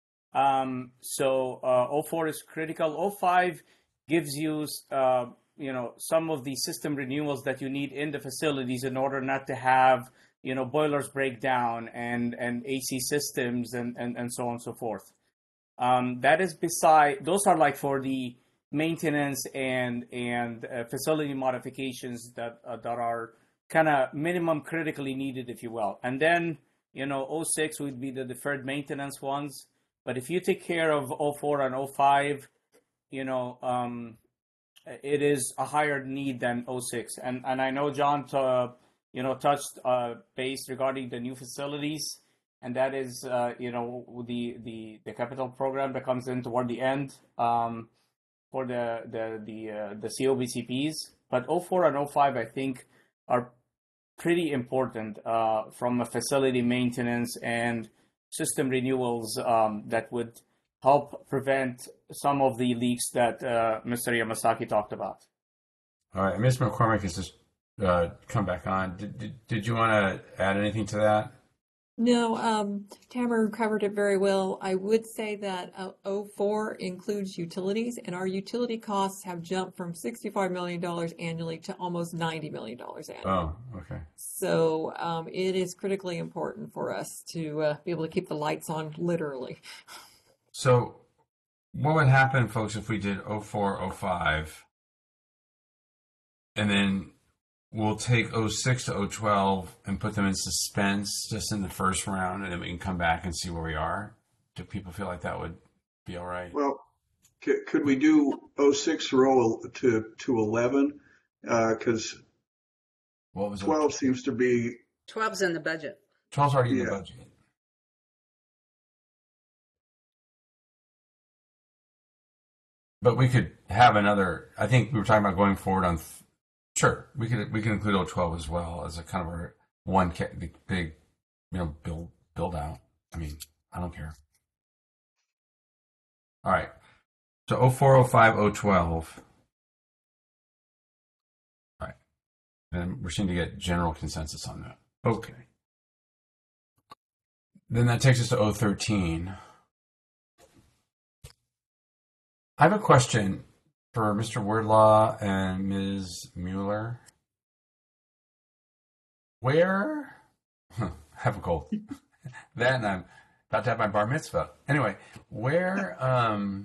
Um, so uh, oh four is critical. oh five gives you, uh, you know, some of the system renewals that you need in the facilities in order not to have, you know, boilers break down and, and A C systems and, and, and so on and so forth. Um, that is beside, those are like for the maintenance and, and uh, facility modifications that, uh, that are kind of minimum critically needed, if you will. And then, you know, oh six would be the deferred maintenance ones. But if you take care of oh four and oh five, you know, um, it is a higher need than oh six. And and I know John, uh, you know, touched uh, base regarding the new facilities, and that is, uh, you know, the, the, the capital program that comes in toward the end um, for the the the, uh, the C O B C Ps. But oh four and oh five, I think, are pretty important uh, from a facility maintenance and system renewals um, that would help prevent some of the leaks that uh, Mister Yamasaki talked about. All right, Miz McCormick has just uh, come back on. Did, did, did you want to add anything to that? No, um, Tamer covered it very well. I would say that uh, oh four includes utilities, and our utility costs have jumped from sixty-five million dollars annually to almost ninety million dollars annually. Oh, okay. So um, it is critically important for us to uh, be able to keep the lights on, literally. So what would happen, folks, if we did oh four, oh five, and then we'll take oh six to oh twelve and put them in suspense just in the first round, and then we can come back and see where we are? Do people feel like that would be all right? Well, could, could we do oh six roll to, to eleven? Because uh, twelve seems to be... twelve's in the budget. twelve's already in yeah. the budget. But we could have another, I think we were talking about going forward on, sure, we could we can include oh twelve as well as a kind of a one big, big, you know, build, build out. I mean, I don't care. All right. So oh four, oh five, oh twelve. All right. And we're seeming to get general consensus on that. Okay. Then that takes us to oh thirteen. I have a question for Mister Wardlaw and Miz Mueller. Where, I have a cold. That and I'm about to have my bar mitzvah. Anyway, where um,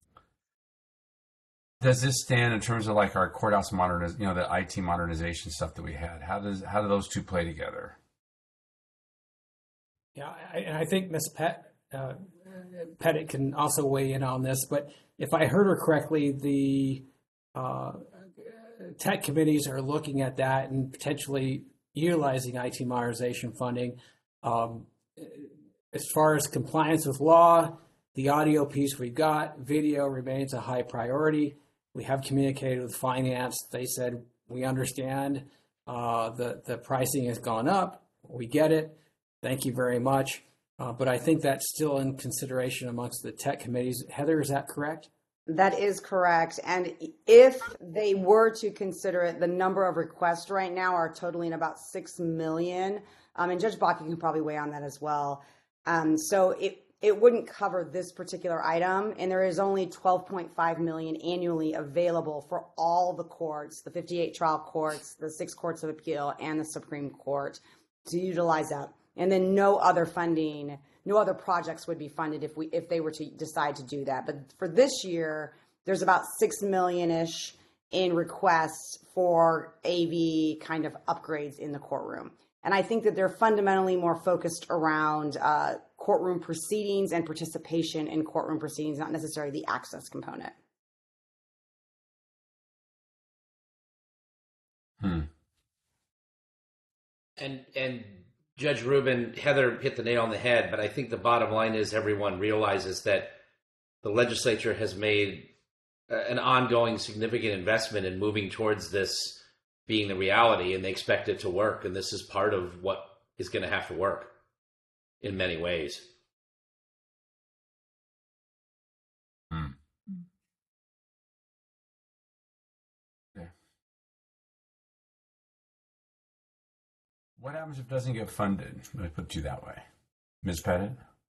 does this stand in terms of like our courthouse moderniz, you know, the I T modernization stuff that we had? How does how do those two play together? Yeah, I, and I think Miz Pet uh, Pettit can also weigh in on this, but if I heard her correctly, the uh, tech committees are looking at that and potentially utilizing I T modernization funding. Um, as far as compliance with law, the audio piece we've got, video remains a high priority. We have communicated with finance. They said, we understand uh, the, the pricing has gone up. We get it. Thank you very much. Uh, but I think that's still in consideration amongst the tech committees. Heather, is that correct? That is correct. And if they were to consider it, the number of requests right now are totaling about six million. Um, and Judge Bakke can probably weigh on that as well. Um, so it, it wouldn't cover this particular item. And there is only twelve point five million annually available for all the courts, the fifty-eight trial courts, the six courts of appeal, and the Supreme Court to utilize that. And then no other funding, no other projects would be funded if we if they were to decide to do that. But for this year, there's about six million-ish in requests for A V kind of upgrades in the courtroom. And I think that they're fundamentally more focused around uh, courtroom proceedings and participation in courtroom proceedings, not necessarily the access component. Hmm. And and Judge Rubin, Heather hit the nail on the head, but I think the bottom line is everyone realizes that the legislature has made an ongoing significant investment in moving towards this being the reality, and they expect it to work. And this is part of what is going to have to work in many ways. Hmm. Yeah. What happens if it doesn't get funded? Let me put it to you that way. Miz Pettit?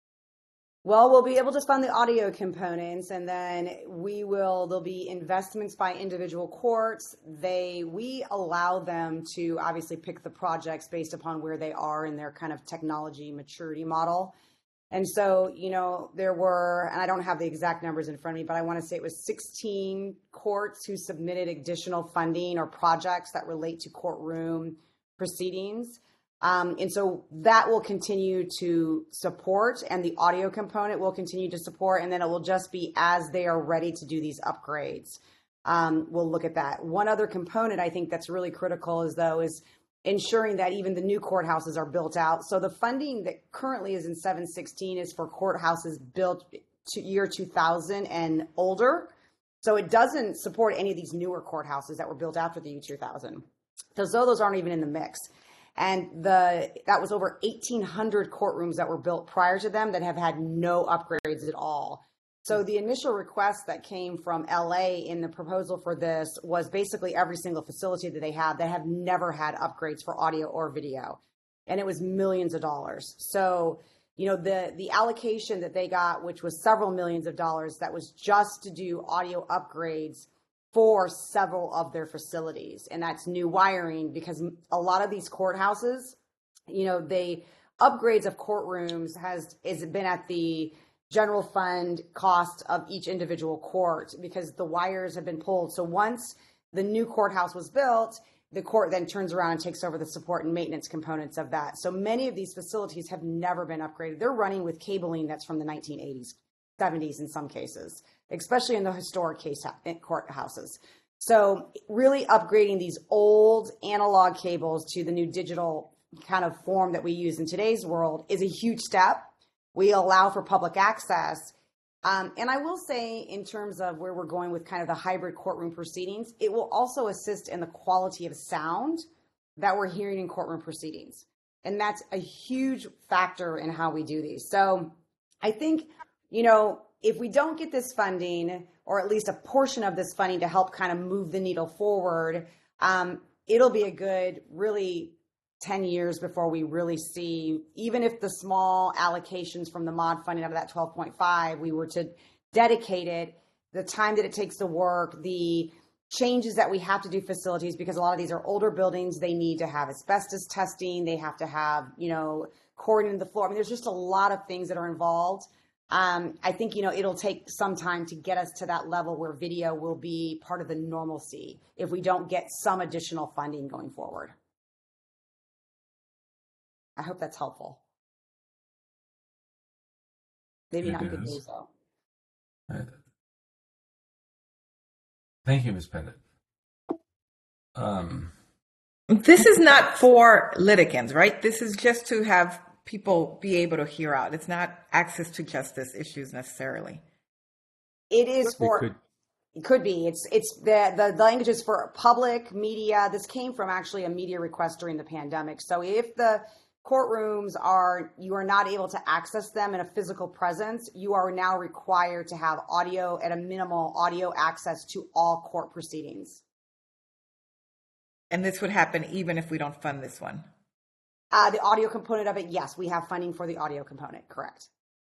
Well, we'll be able to fund the audio components, and then we will, there'll be investments by individual courts. They, we allow them to obviously pick the projects based upon where they are in their kind of technology maturity model. And so, you know, there were, and I don't have the exact numbers in front of me, but I want to say it was sixteen courts who submitted additional funding or projects that relate to courtroom proceedings. Um, and so that will continue to support, and the audio component will continue to support, and then it will just be as they are ready to do these upgrades. Um, we'll look at that. One other component I think that's really critical is though is ensuring that even the new courthouses are built out. So the funding that currently is in seven sixteen is for courthouses built to year two thousand and older. So it doesn't support any of these newer courthouses that were built after the year two thousand. So those aren't even in the mix. And the that was over eighteen hundred courtrooms that were built prior to them that have had no upgrades at all. So the initial request that came from L A in the proposal for this was basically every single facility that they have that have never had upgrades for audio or video. And it was millions of dollars. So, you know, the, the allocation that they got, which was several millions of dollars, that was just to do audio upgrades for several of their facilities. And that's new wiring, because a lot of these courthouses, you know, they upgrades of courtrooms has is been at the general fund cost of each individual court because the wires have been pulled. So once the new courthouse was built, the court then turns around and takes over the support and maintenance components of that. So many of these facilities have never been upgraded. They're running with cabling that's from the nineteen eighties, seventies in some cases, especially in the historic case courthouses. So really upgrading these old analog cables to the new digital kind of form that we use in today's world is a huge step. We allow for public access. Um, and I will say, in terms of where we're going with kind of the hybrid courtroom proceedings, it will also assist in the quality of sound that we're hearing in courtroom proceedings. And that's a huge factor in how we do these. So I think, you know, if we don't get this funding, or at least a portion of this funding to help kind of move the needle forward, um, it'll be a good, really ten years before we really see, even if the small allocations from the mod funding out of that twelve point five, we were to dedicate it, the time that it takes to work, the changes that we have to do facilities, because a lot of these are older buildings, they need to have asbestos testing, they have to have, you know, cording in the floor. I mean, there's just a lot of things that are involved. Um, I think, you know, it'll take some time to get us to that level where video will be part of the normalcy if we don't get some additional funding going forward. I hope that's helpful. Maybe It not good is. news though. Uh, Thank you, Miz Pettit. Um, This is not for litigants, right? This is just to have people be able to hear out. It's not access to justice issues necessarily. It is We for. could, It could be. It's it's the, the the language is for public media. This came from actually a media request during the pandemic. So if the courtrooms are you are not able to access them in a physical presence, you are now required to have audio at a minimal audio access to all court proceedings. And this would happen even if we don't fund this one. Uh, the audio component of it, yes, we have funding for the audio component. Correct.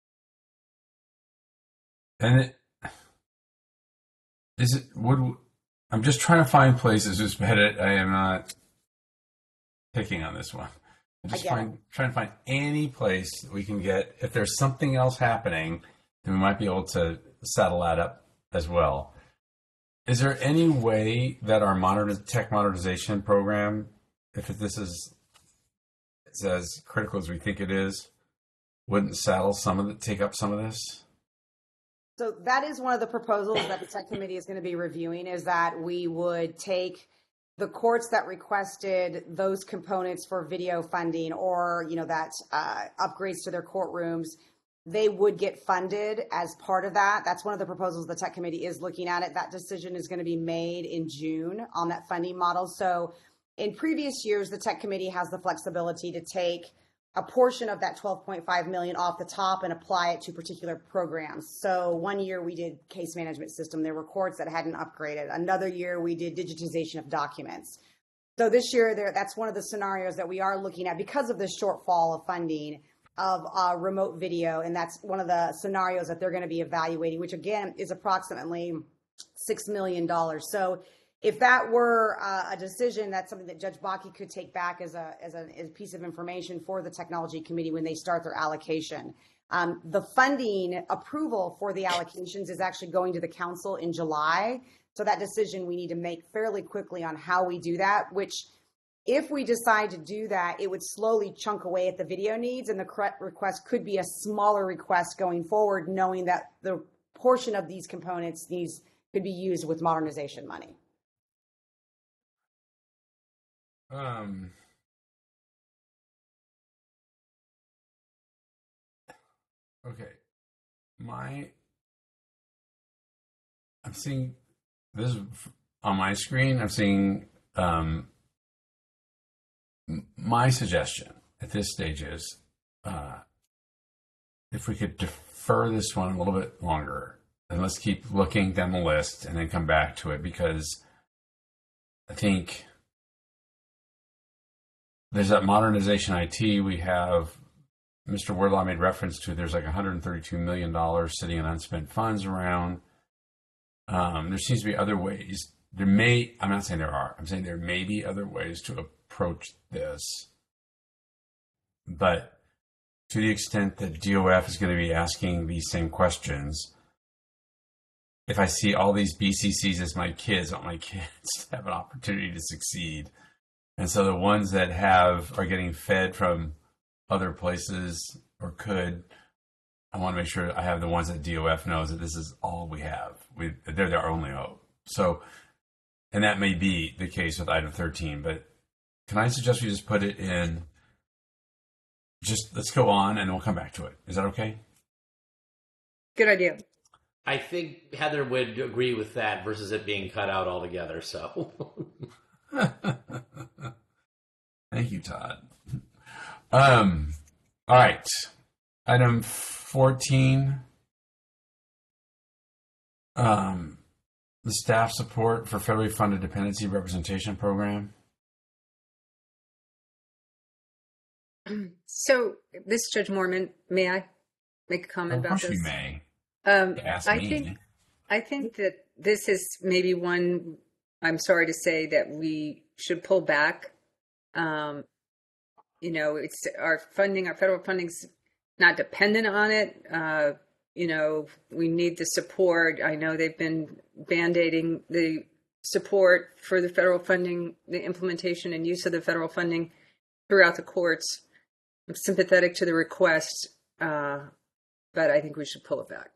and it, is it would I'm just trying to find places. Miz Pettit, I am not picking on this one. I'm I just get find, trying to find any place that we can get. If there's something else happening, then we might be able to settle that up as well. Is there any way that our modern tech modernization program, if this is it's as critical as we think it is, wouldn't saddle some of the take up some of this? So that is one of the proposals that the tech committee is going to be reviewing, is that we would take the courts that requested those components for video funding, or, you know, that uh, upgrades to their courtrooms, they would get funded as part of that. That's one of the proposals the tech committee is looking at it. That decision is going to be made in June on that funding model. So in previous years, the tech committee has the flexibility to take a portion of that twelve point five million off the top and apply it to particular programs. So one year we did case management system. There were courts that hadn't upgraded. Another year we did digitization of documents. So this year there, that's one of the scenarios that we are looking at because of the shortfall of funding of uh, remote video. And that's one of the scenarios that they're going to be evaluating, which again is approximately six million dollars. So if that were uh, a decision, that's something that Judge Bakke could take back as a, as a as a piece of information for the technology committee when they start their allocation. Um, the funding approval for the allocations is actually going to the council in July. So that decision we need to make fairly quickly on how we do that, which if we decide to do that, it would slowly chunk away at the video needs, and the correct request could be a smaller request going forward, knowing that the portion of these components needs could be used with modernization money. Um, okay. My, I'm seeing this is on my screen. I'm seeing, um, m- my suggestion at this stage is, uh, if we could defer this one a little bit longer, and let's keep looking down the list and then come back to it, because I think there's that modernization I T. We have Mister Wardlaw made reference to. There's like one hundred thirty-two million dollars sitting in unspent funds around. Um, there seems to be other ways. There may, I'm not saying there are, I'm saying there may be other ways to approach this. But to the extent that D O F is going to be asking these same questions, if I see all these B C Cs as my kids, I want my kids to have an opportunity to succeed. And so the ones that have are getting fed from other places or could, I want to make sure I have the ones that D O F knows that this is all we have. We, they're their only hope. So, and that may be the case with item thirteen, but can I suggest we just put it in, just let's go on and we'll come back to it. Is that okay? Good idea. I think Heather would agree with that versus it being cut out altogether. So, thank you, Todd. Um, all right, item fourteen. Um, the staff support for federally funded dependency representation program. So, this is Judge Mormon. May I make a comment Of about course this? you may. Um, Ask I me. think I think that this is maybe one. I'm sorry to say that we should pull back. Um, you know, it's our funding, our federal funding's not dependent on it. Uh, you know, we need the support. I know they've been band-aiding the support for the federal funding, the implementation and use of the federal funding throughout the courts. I'm sympathetic to the request. Uh, but I think we should pull it back.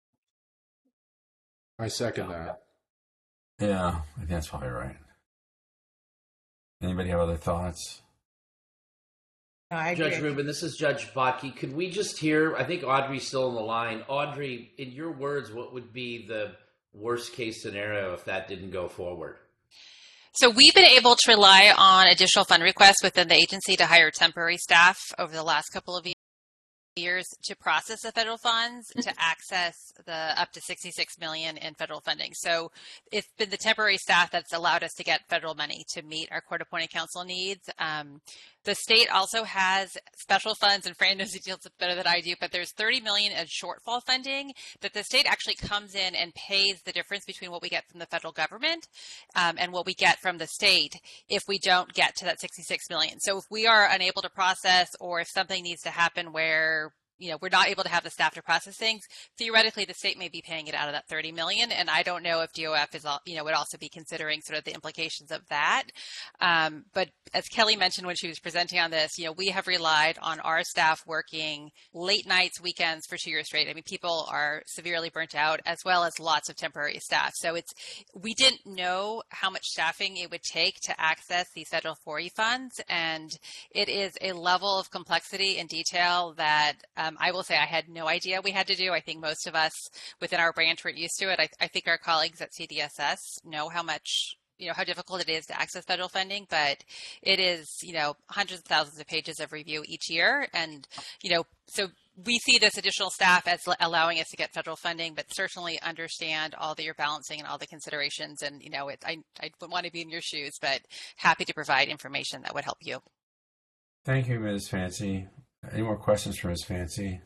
I second that. Yeah, I think that's probably right. Anybody have other thoughts? I agree. Judge Rubin, this is Judge Botke. Could we just hear, I think Audrey's still on the line. Audrey, in your words, what would be the worst case scenario if that didn't go forward? So we've been able to rely on additional fund requests within the agency to hire temporary staff over the last couple of years to process the federal funds to access the up to sixty-six million in federal funding. So it's been the temporary staff that's allowed us to get federal money to meet our court appointed counsel needs. Um, the state also has special funds, and Fran knows the details better than I do, but there's thirty million in shortfall funding that the state actually comes in and pays the difference between what we get from the federal government um, and what we get from the state if we don't get to that sixty-six million. So if we are unable to process, or if something needs to happen where you know, we're not able to have the staff to process things, theoretically the state may be paying it out of that thirty million. And I don't know if D O F is, you know, would also be considering sort of the implications of that. Um, but as Kelly mentioned when she was presenting on this, you know, we have relied on our staff working late nights, weekends for two years straight. I mean, people are severely burnt out, as well as lots of temporary staff. So it's, we didn't know how much staffing it would take to access these federal four E funds. And it is a level of complexity and detail that um, I will say I had no idea we had to do. I think most of us within our branch weren't used to it. I, I think our colleagues at C D S S know how much, you know, how difficult it is to access federal funding, but it is, you know, hundreds of thousands of pages of review each year. And, you know, so we see this additional staff as allowing us to get federal funding, but certainly understand all that you're balancing and all the considerations. And, you know, it, I, I wouldn't want to be in your shoes, but happy to provide information that would help you. Thank you, Miz Fancy. Any more questions for Miz Fancy?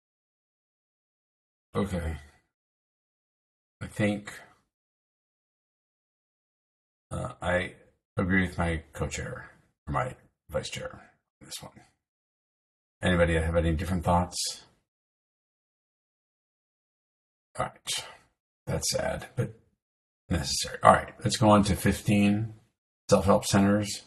Okay. I think uh, I agree with my co-chair, or my vice chair on this one. Anybody have any different thoughts? All right. That's sad, but necessary. All right. Let's go on to fifteen, self-help centers.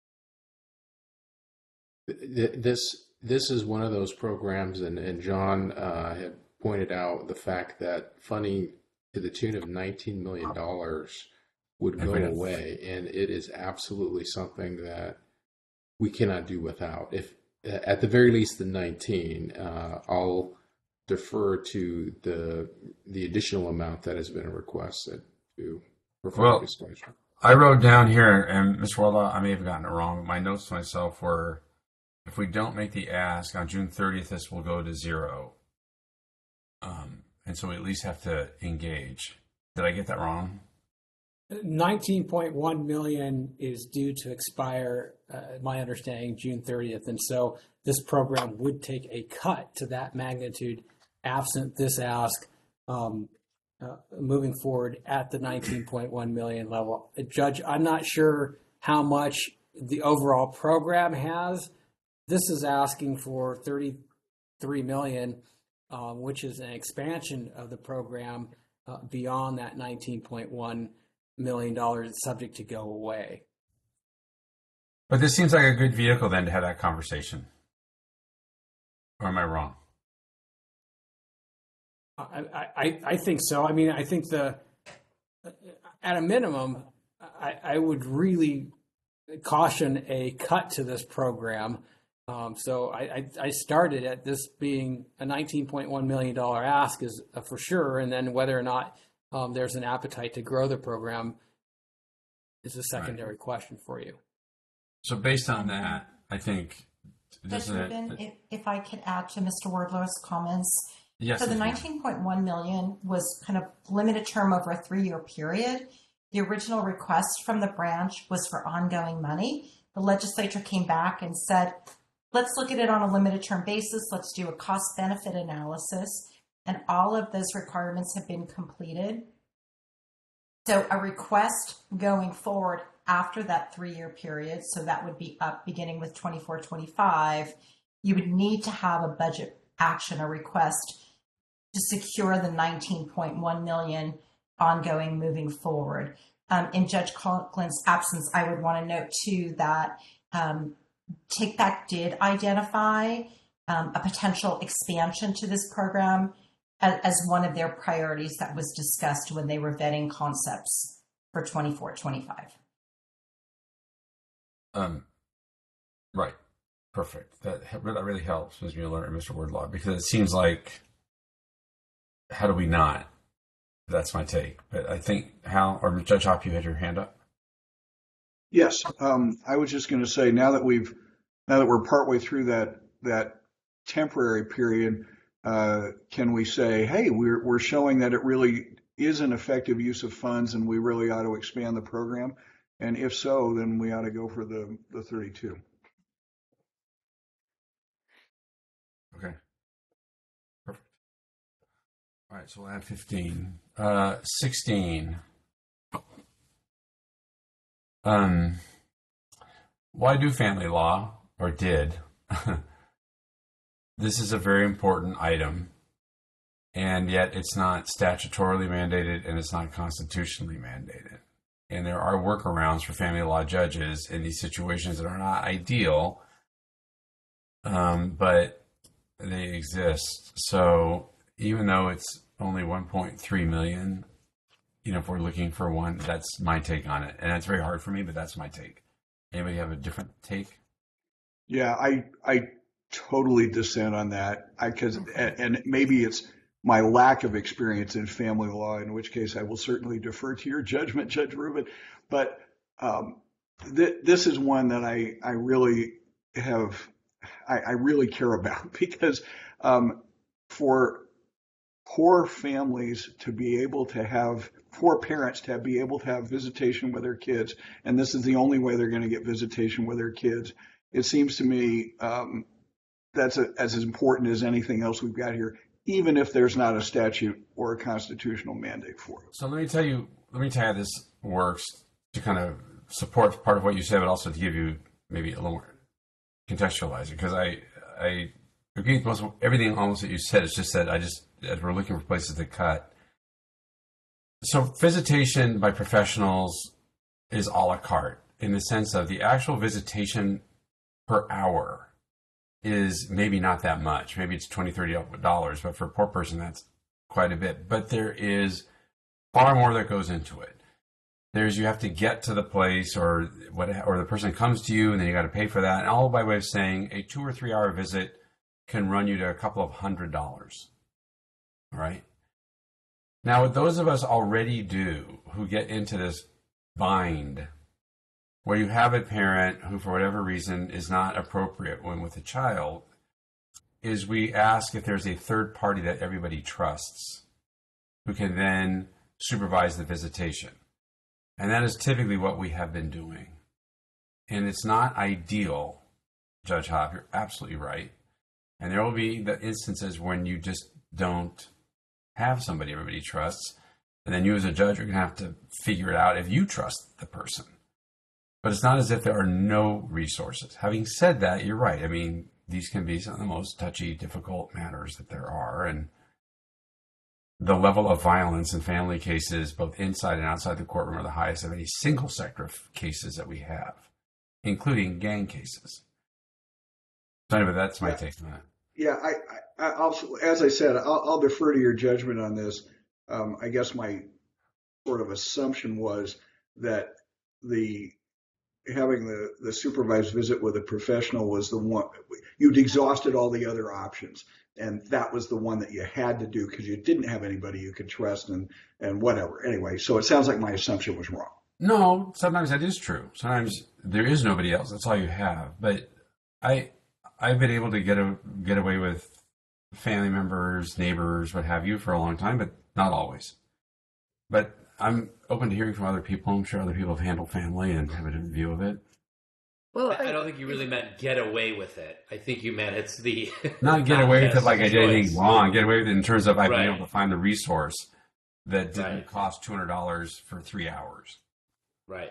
This this is one of those programs, and, and John uh, had pointed out the fact that funding to the tune of nineteen million dollars would go away, and it is absolutely something that we cannot do without. If at the very least the nineteen, uh, I'll defer to the the additional amount that has been requested to for Well, disclosure. I wrote down here, and Miz Warlaw, I may have gotten it wrong. My notes to myself were, if we don't make the ask on June thirtieth, this will go to zero. Um, and so we at least have to engage. Did I get that wrong? nineteen point one million is due to expire, uh, my understanding, June thirtieth. And so this program would take a cut to that magnitude absent this ask um, uh, moving forward at the nineteen point one million level. Uh, Judge, I'm not sure how much the overall program has. This is asking for thirty-three million, um, which is an expansion of the program uh, beyond that nineteen point one million dollars. It's subject to go away. But this seems like a good vehicle then to have that conversation. Or am I wrong? I, I, I think so. I mean, I think the, at a minimum, I, I would really caution a cut to this program. Um, so I, I, I started at this being a nineteen point one million dollars ask is uh, for sure. And then whether or not um, there's an appetite to grow the program is a secondary right. question for you. So based on that, I think... Judge Rubin, if, if I could add to Mister Wardlow's comments. Yes, so the nineteen point one million was kind of limited term over a three-year period. The original request from the branch was for ongoing money. The legislature came back and said, let's look at it on a limited term basis. Let's do a cost benefit analysis. And all of those requirements have been completed. So a request going forward after that three-year period, so that would be up beginning with twenty-four twenty-five, you would need to have a budget action, a request to secure the nineteen point one million ongoing moving forward. Um, in Judge Conklin's absence, I would want to note too that um, TICPAC did identify um, a potential expansion to this program as, as one of their priorities that was discussed when they were vetting concepts for twenty-four twenty-five. Um, right. Perfect. That, that really helps, Miz Mueller and Mister Wardlaw, because it seems like, how do we not? That's my take. But I think, Hal, or Judge Hop, you had your hand up? Yes. Um, I was just going to say, now that we've, now that we're partway through that, that temporary period, uh, can we say, hey, we're, we're showing that it really is an effective use of funds and we really ought to expand the program? And if so, then we ought to go for the, the thirty-two. Okay. Perfect. All right, so we'll add fifteen. Uh, sixteen. Um, why do family law, or did? This is a very important item, and yet it's not statutorily mandated and it's not constitutionally mandated. And there are workarounds for family law judges in these situations that are not ideal, um, but they exist. So even though it's only one point three million, you know, if we're looking for one, that's my take on it. And it's very hard for me, but that's my take. Anybody have a different take? Yeah, I I totally dissent on that. I because and, and maybe it's my lack of experience in family law, in which case I will certainly defer to your judgment, Judge Rubin. But um, th- this is one that I I really have I, I really care about, because um, for poor families to be able to have, poor parents to be able to have visitation with their kids, and this is the only way they're going to get visitation with their kids, it seems to me um, that's a, as important as anything else we've got here, even if there's not a statute or a constitutional mandate for it. So let me tell you, let me tell you how this works to kind of support part of what you said, but also to give you maybe a little more contextualize it, because I I agree with most everything almost that you said. It's just that I just, as we're looking for places to cut. So visitation by professionals is a la carte, in the sense of the actual visitation per hour is maybe not that much. Maybe it's twenty dollars, thirty dollars, but for a poor person, that's quite a bit. But there is far more that goes into it. There's, you have to get to the place, or what, or the person comes to you and then you got to pay for that. And all by way of saying a two or three hour visit can run you to a couple of hundred dollars. All right. Now, what those of us already do who get into this bind, where you have a parent who, for whatever reason, is not appropriate when with a child, is we ask if there's a third party that everybody trusts who can then supervise the visitation. And that is typically what we have been doing. And it's not ideal, Judge Hop, you're absolutely right. And there will be the instances when you just don't have somebody everybody trusts. And then you as a judge are going to have to figure it out if you trust the person. But it's not as if there are no resources. Having said that, you're right. I mean, these can be some of the most touchy, difficult matters that there are. And the level of violence in family cases, both inside and outside the courtroom, are the highest of any single sector of cases that we have, including gang cases. So anyway, that's my take on it. Yeah, I, I, I'll, as I said, I'll, I'll defer to your judgment on this. Um, I guess my sort of assumption was that the having the, the supervised visit with a professional was the one, you'd exhausted all the other options. And that was the one that you had to do because you didn't have anybody you could trust and, and whatever. Anyway, so it sounds like my assumption was wrong. No, sometimes that is true. Sometimes there is nobody else. That's all you have. But I, I've been able to get a, get away with family members, neighbors, what have you, for a long time, but not always. But I'm open to hearing from other people. I'm sure other people have handled family and have a different view of it. Well, I, I don't think you really meant get away with it. I think you meant it's the not get away with it like I did anything wrong. Get away with it in terms of I've right. been able to find the resource that didn't right. cost two hundred dollars for three hours. Right.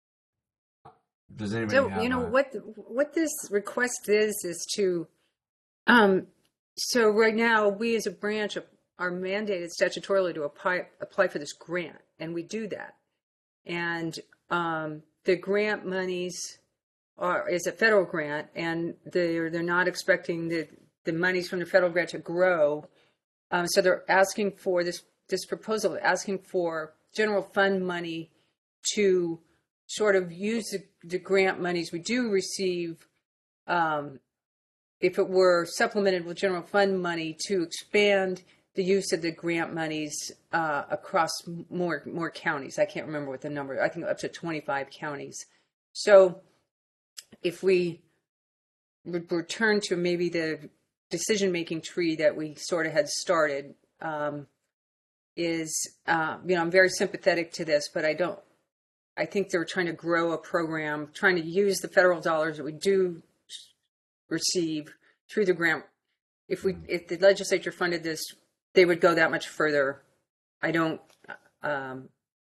Does anybody so have you know a... what what this request is is to um so right now we as a branch are mandated statutorily to apply apply for this grant, and we do that, and um the grant monies are is a federal grant, and they're they're not expecting the the monies from the federal grant to grow. Um, so they're asking for this, this proposal, asking for general fund money to sort of use the, the grant monies we do receive, um, if it were supplemented with general fund money, to expand the use of the grant monies uh, across more more counties. I can't remember what the number, I think up to twenty-five counties. So if we would return to maybe the decision-making tree that we sort of had started, um, is, uh, you know, I'm very sympathetic to this, but I don't, I think they're trying to grow a program, trying to use the federal dollars that we do receive through the grant. If we, if the legislature funded this, they would go that much further. I don't, um,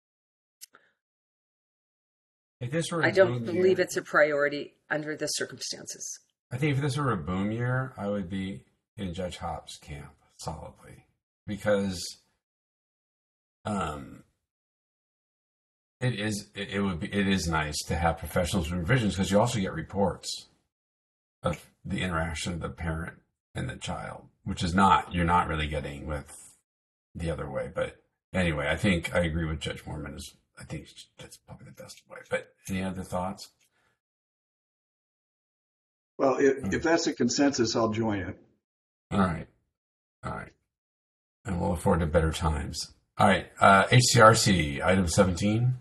If this were I a don't boom believe year, it's a priority under the circumstances. I think if this were a boom year, I would be in Judge Hop's camp solidly, because um, it is it, it would be it is nice to have professional supervisions, because you also get reports of the interaction of the parent and the child, which is not you're not really getting with the other way. But anyway, I think I agree with Judge Moorman. Is I think that's probably the best way. But any other thoughts? Well, if, if that's a consensus, I'll join it. All right. All right. And we'll look forward to better times. All right. Uh, H C R C, item seventeen.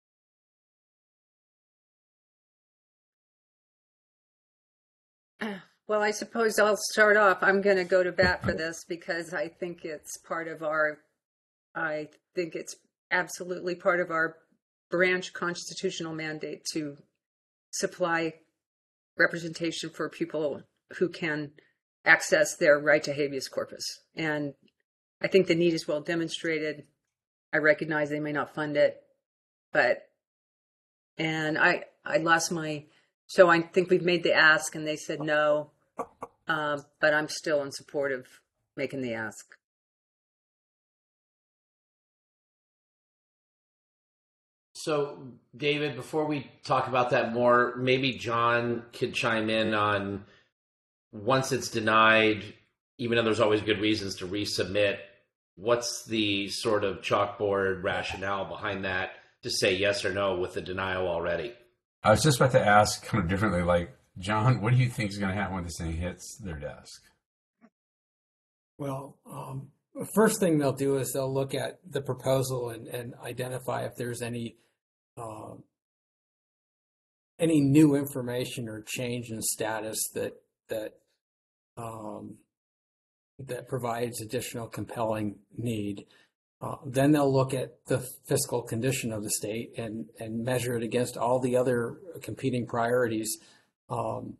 Well, I suppose I'll start off. I'm going to go to bat for this because I think it's part of our, I think it's absolutely part of our branch constitutional mandate to supply representation for people who can access their right to habeas corpus. And I think the need is well demonstrated. I recognize they may not fund it, but, and I, I lost my, so I think we've made the ask and they said no, um, but I'm still in support of making the ask. So, David, before we talk about that more, maybe John could chime in on, once it's denied, even though there's always good reasons to resubmit, what's the sort of chalkboard rationale behind that to say yes or no with the denial already? I was just about to ask kind of differently, like, John, what do you think is going to happen when this thing hits their desk? Well, um, the first thing they'll do is they'll look at the proposal and, and identify if there's any uh, any new information or change in status that that um, that provides additional compelling need. Uh, then they'll look at the fiscal condition of the state and and measure it against all the other competing priorities. Um,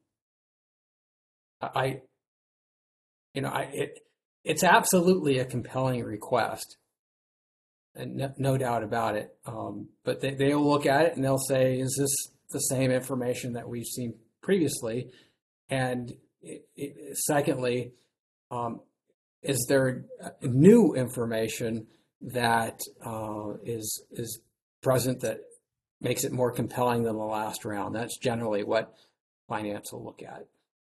I, you know, I it. It's absolutely a compelling request, and no, no doubt about it. Um, but they, they'll look at it and they'll say, is this the same information that we've seen previously? And it, it, secondly, um, is there new information that uh, is is present that makes it more compelling than the last round? That's generally what finance will look at.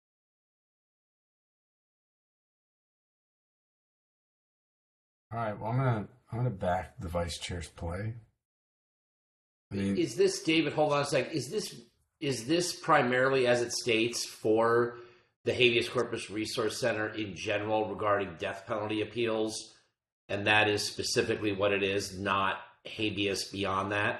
All right. Well, I'm gonna I'm gonna back the vice chair's play. I mean, Is this, David, hold on a sec, is this is this primarily, as it states, for the Habeas Corpus Resource Center in general regarding death penalty appeals, and that is specifically what it is, not habeas beyond that?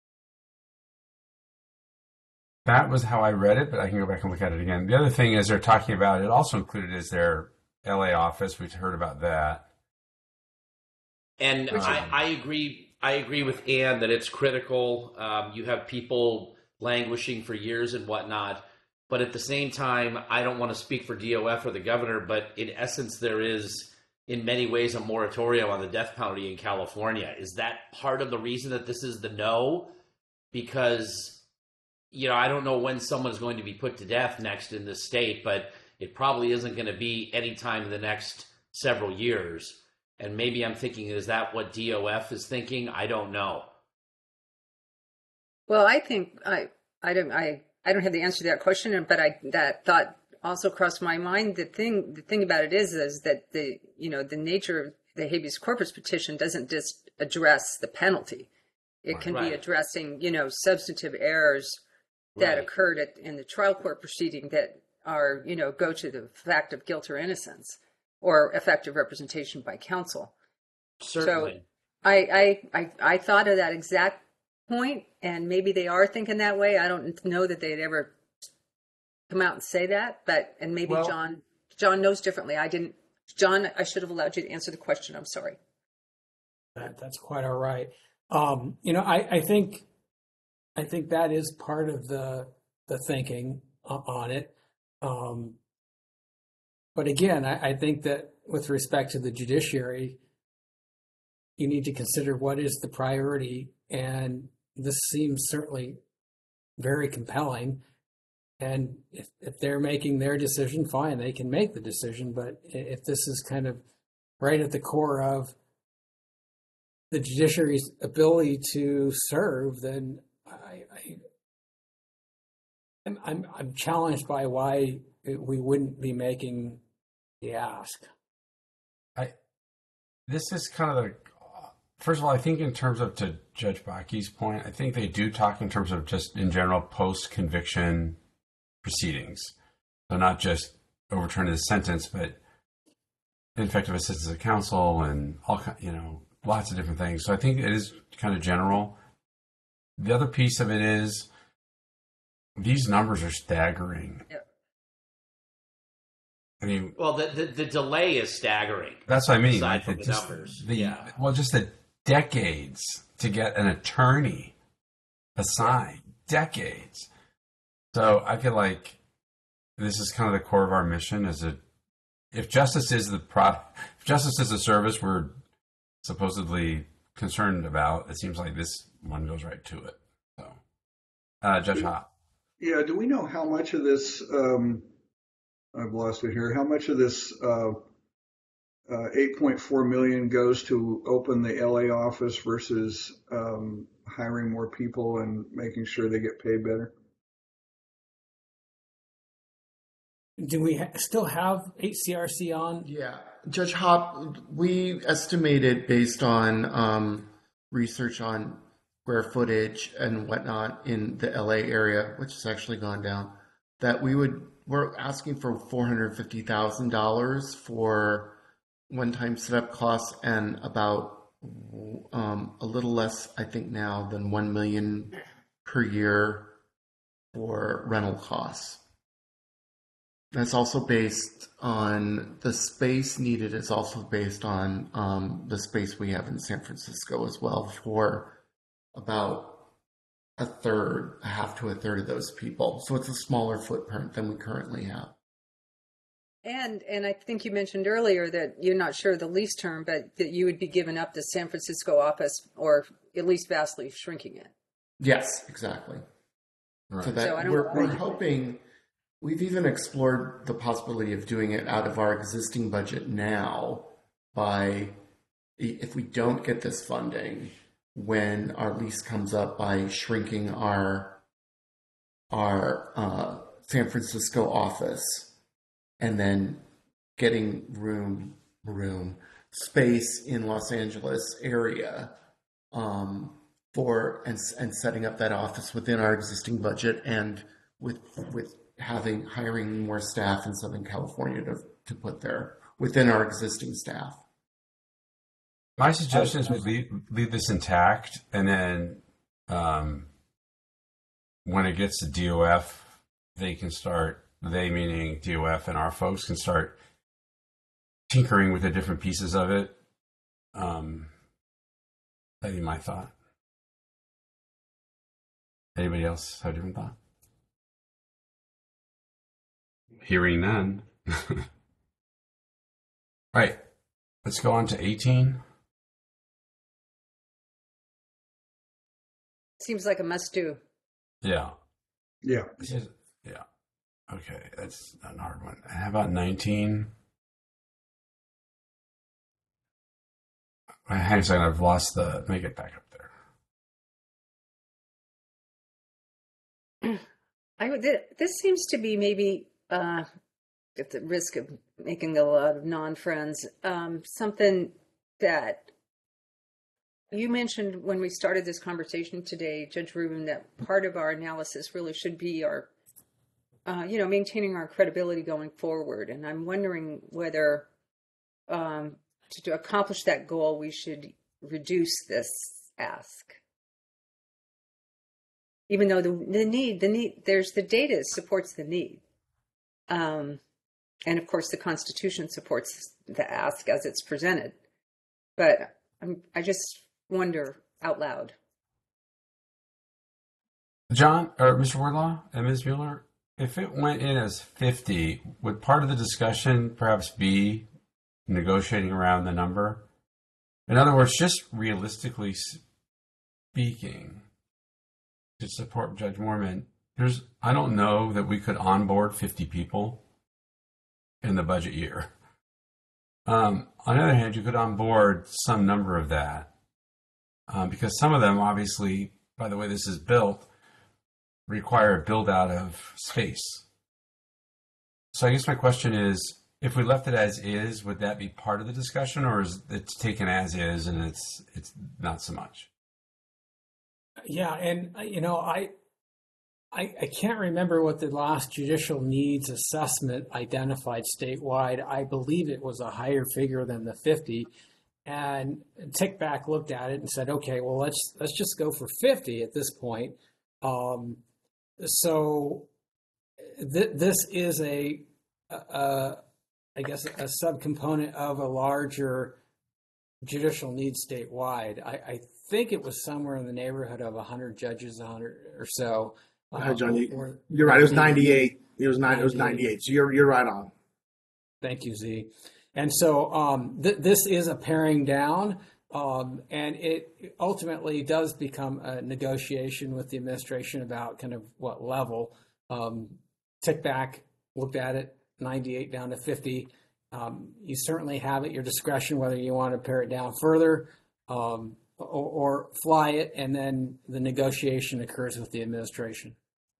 that was how I read it, but I can go back and look at it again. The other thing is they're talking about it also included is their L A office. We've heard about that. And Um, I, I agree. I agree with Ann that it's critical. Um, you have people languishing for years and whatnot, but at the same time, I don't want to speak for D O F or the governor. But in essence, there is, in many ways, a moratorium on the death penalty in California. Is that part of the reason that this is the no? Because, you know, I don't know when someone's going to be put to death next in this state, but it probably isn't going to be anytime in the next several years. And maybe I'm thinking, is that what D O F is thinking? I don't know. Well, I think I I don't I I don't have the answer to that question, but I that thought also crossed my mind. The thing, the thing about it is, is that the, you know, the nature of the habeas corpus petition doesn't just address the penalty. It can Right. be addressing, you know, substantive errors that Right. occurred at, in the trial court proceeding that are, you know, go to the fact of guilt or innocence or effective representation by counsel. Certainly. So I, I, I, I thought of that exact point, and maybe they are thinking that way. I don't know that they'd ever come out and say that, but, and maybe Well- John, John knows differently. I didn't, John, I should have allowed you to answer the question. I'm sorry. That, that's quite all right. Um, you know, I, I think, I think that is part of the the thinking o- on it. Um, but again, I, I think that with respect to the judiciary, you need to consider what is the priority, and this seems certainly very compelling. And if, if they're making their decision, fine, they can make the decision. But i- if this is kind of right at the core of the judiciary's ability to serve, then I, I I'm, I'm I'm challenged by why we wouldn't be making the ask. I this is kind of the first of all, I think in terms of to Judge Baki's point, I think they do talk in terms of just in general post conviction proceedings. So not just overturning the sentence, but ineffective assistance of counsel and all ki- you know lots of different things. So I think it is kind of general. The other piece of it is these numbers are staggering. Yep. I mean, Well, the, the the delay is staggering. that's what I mean. Aside Like from the, the just numbers, the yeah. well, just the decades to get an attorney assigned. Decades. So I feel like this is kind of the core of our mission. Is it if justice is the pro, if justice is a service we're supposedly concerned about, it seems like this one goes right to it. So, uh, Judge Hott. Yeah, do we know how much of this, um, I've lost it here, how much of this uh, uh, eight point four million goes to open the L A office versus um, hiring more people and making sure they get paid better? Do we ha- still have H C R C on? Yeah, Judge Hop, we estimated based on um, research on square footage and whatnot in the L A area, which has actually gone down, that we would we're asking for four hundred fifty thousand dollars for one-time setup costs and about um, a little less, I think now, than one million per year for rental costs. That's also based on the space needed is also based on um, the space we have in San Francisco as well for about a third, a half to a third of those people. So it's a smaller footprint than we currently have. And and I think you mentioned earlier that you're not sure of the lease term, but that you would be giving up the San Francisco office or at least vastly shrinking it. Yes, exactly. Right. So that So I don't- we're, we're hoping, we've even explored the possibility of doing it out of our existing budget now by, if we don't get this funding, when our lease comes up, by shrinking our our uh, San Francisco office and then getting room room space in Los Angeles area um, for and and setting up that office within our existing budget and with with having hiring more staff in Southern California to to put there within our existing staff. My suggestion is we leave, leave this intact, and then um, when it gets to D O F, they can start, they meaning D O F and our folks can start tinkering with the different pieces of it. Um, that'd be my thought. Anybody else have a different thought? Hearing none. All right, let's go on to eighteen. Seems like a must do. Yeah. Yeah. This is, yeah. Okay, that's a hard one. How about nineteen? Hang on a second, I've lost the. Let me get back up there. I would- th- this seems to be maybe uh, at the risk of making a lot of non-friends, um, something that you mentioned when we started this conversation today, Judge Rubin, that part of our analysis really should be our, uh, you know, maintaining our credibility going forward. And I'm wondering whether um, to, to accomplish that goal, we should reduce this ask. Even though the, the need, the need, there's the data supports the need. Um, and of course, the Constitution supports the ask as it's presented. But I'm, I just wonder out loud. John, or Mister Wardlaw and Miz Mueller, if it went in as fifty, would part of the discussion perhaps be negotiating around the number? In other words, just realistically speaking, to support Judge Moorman, there's I don't know that we could onboard fifty people in the budget year. Um, on the other hand, you could onboard some number of that. Um, because some of them, obviously, by the way this is built, require a build out of space. So I guess my question is, if we left it as is, would that be part of the discussion, or is it taken as is and it's it's not so much? Yeah, and you know, I, I I can't remember what the last judicial needs assessment identified statewide. I believe it was a higher figure than the fifty. And Tickback looked at it and said, "Okay, well, let's let's just go for fifty at this point." Um, so th- this is a, a, I guess, a subcomponent of a larger judicial need statewide. I, I think it was somewhere in the neighborhood of one hundred judges, one hundred or so. Uh, John, you, or, you're right. It was ninety-eight. It was nine. It was ninety-eight. So you're you're right on. Thank you, Z. And so um, th- this is a paring down, um, and it ultimately does become a negotiation with the administration about kind of what level. Um, Tickback looked at it, ninety-eight down to fifty. Um, you certainly have at your discretion whether you want to pare it down further um, or, or fly it, and then the negotiation occurs with the administration.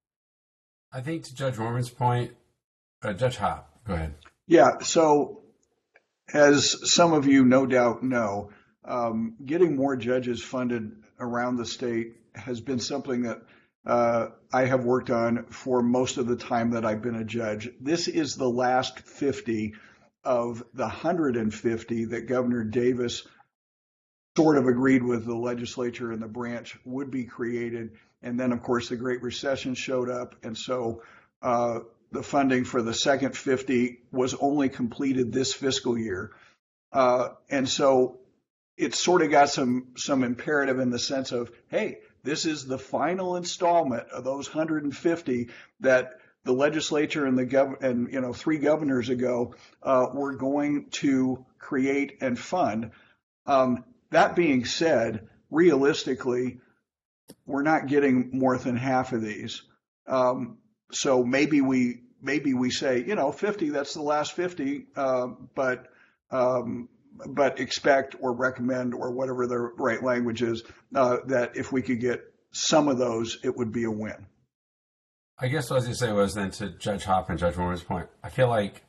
I think to Judge Moorman's point, uh, Judge Hopp, go ahead. Yeah, so as some of you no doubt know, um, getting more judges funded around the state has been something that uh, I have worked on for most of the time that I've been a judge. This is the last fifty of the one hundred fifty that Governor Davis sort of agreed with the legislature and the branch would be created. And then, of course, the Great Recession showed up. And so uh, the funding for the second fifty was only completed this fiscal year. Uh, and so it sort of got some some imperative in the sense of, hey, this is the final installment of those one hundred fifty that the legislature and the gov and you know three governors ago uh, were going to create and fund. Um, that being said, realistically, we're not getting more than half of these. Um, so maybe we maybe we say, you know, fifty, that's the last fifty, uh, but um, but expect or recommend or whatever the right language is, uh, that if we could get some of those, it would be a win. I guess what I was going to say was then to Judge Hopp and Judge Moorman's point, I feel like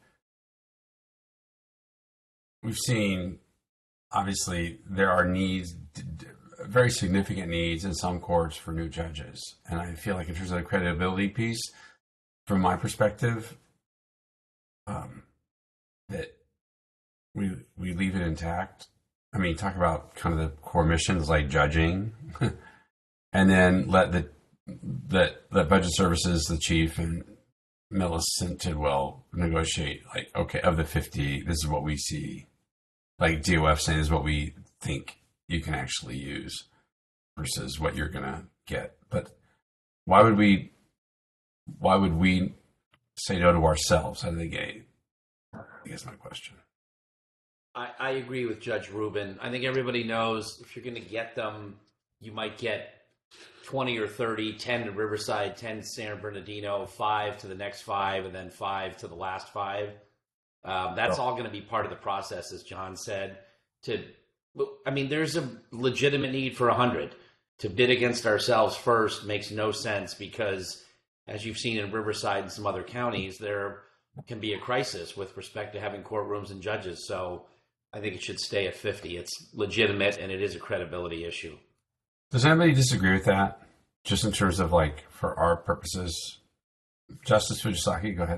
we've seen, obviously, there are needs, very significant needs in some courts for new judges. And I feel like in terms of the credibility piece, from my perspective, um, that we we leave it intact. I mean, talk about kind of the core missions like judging, and then let the that let budget services, the chief and Millicent Tidwell negotiate. Like, okay, of the fifty, this is what we see. Like D O F saying, this is what we think you can actually use versus what you're gonna get. But why would we? Why would we say no to ourselves out of the gate? I guess my question. I, I agree with Judge Rubin. I think everybody knows if you're going to get them, you might get twenty or thirty, ten to Riverside, ten to San Bernardino, five to the next five, and then five to the last five. Um, that's oh. all going to be part of the process, as John said. To, I mean, there's a legitimate need for one hundred. To bid against ourselves first makes no sense because, as you've seen in Riverside and some other counties, there can be a crisis with respect to having courtrooms and judges. So I think it should stay at fifty. It's legitimate and it is a credibility issue. Does anybody disagree with that? Just in terms of like, for our purposes? Justice Fujisaki, go ahead.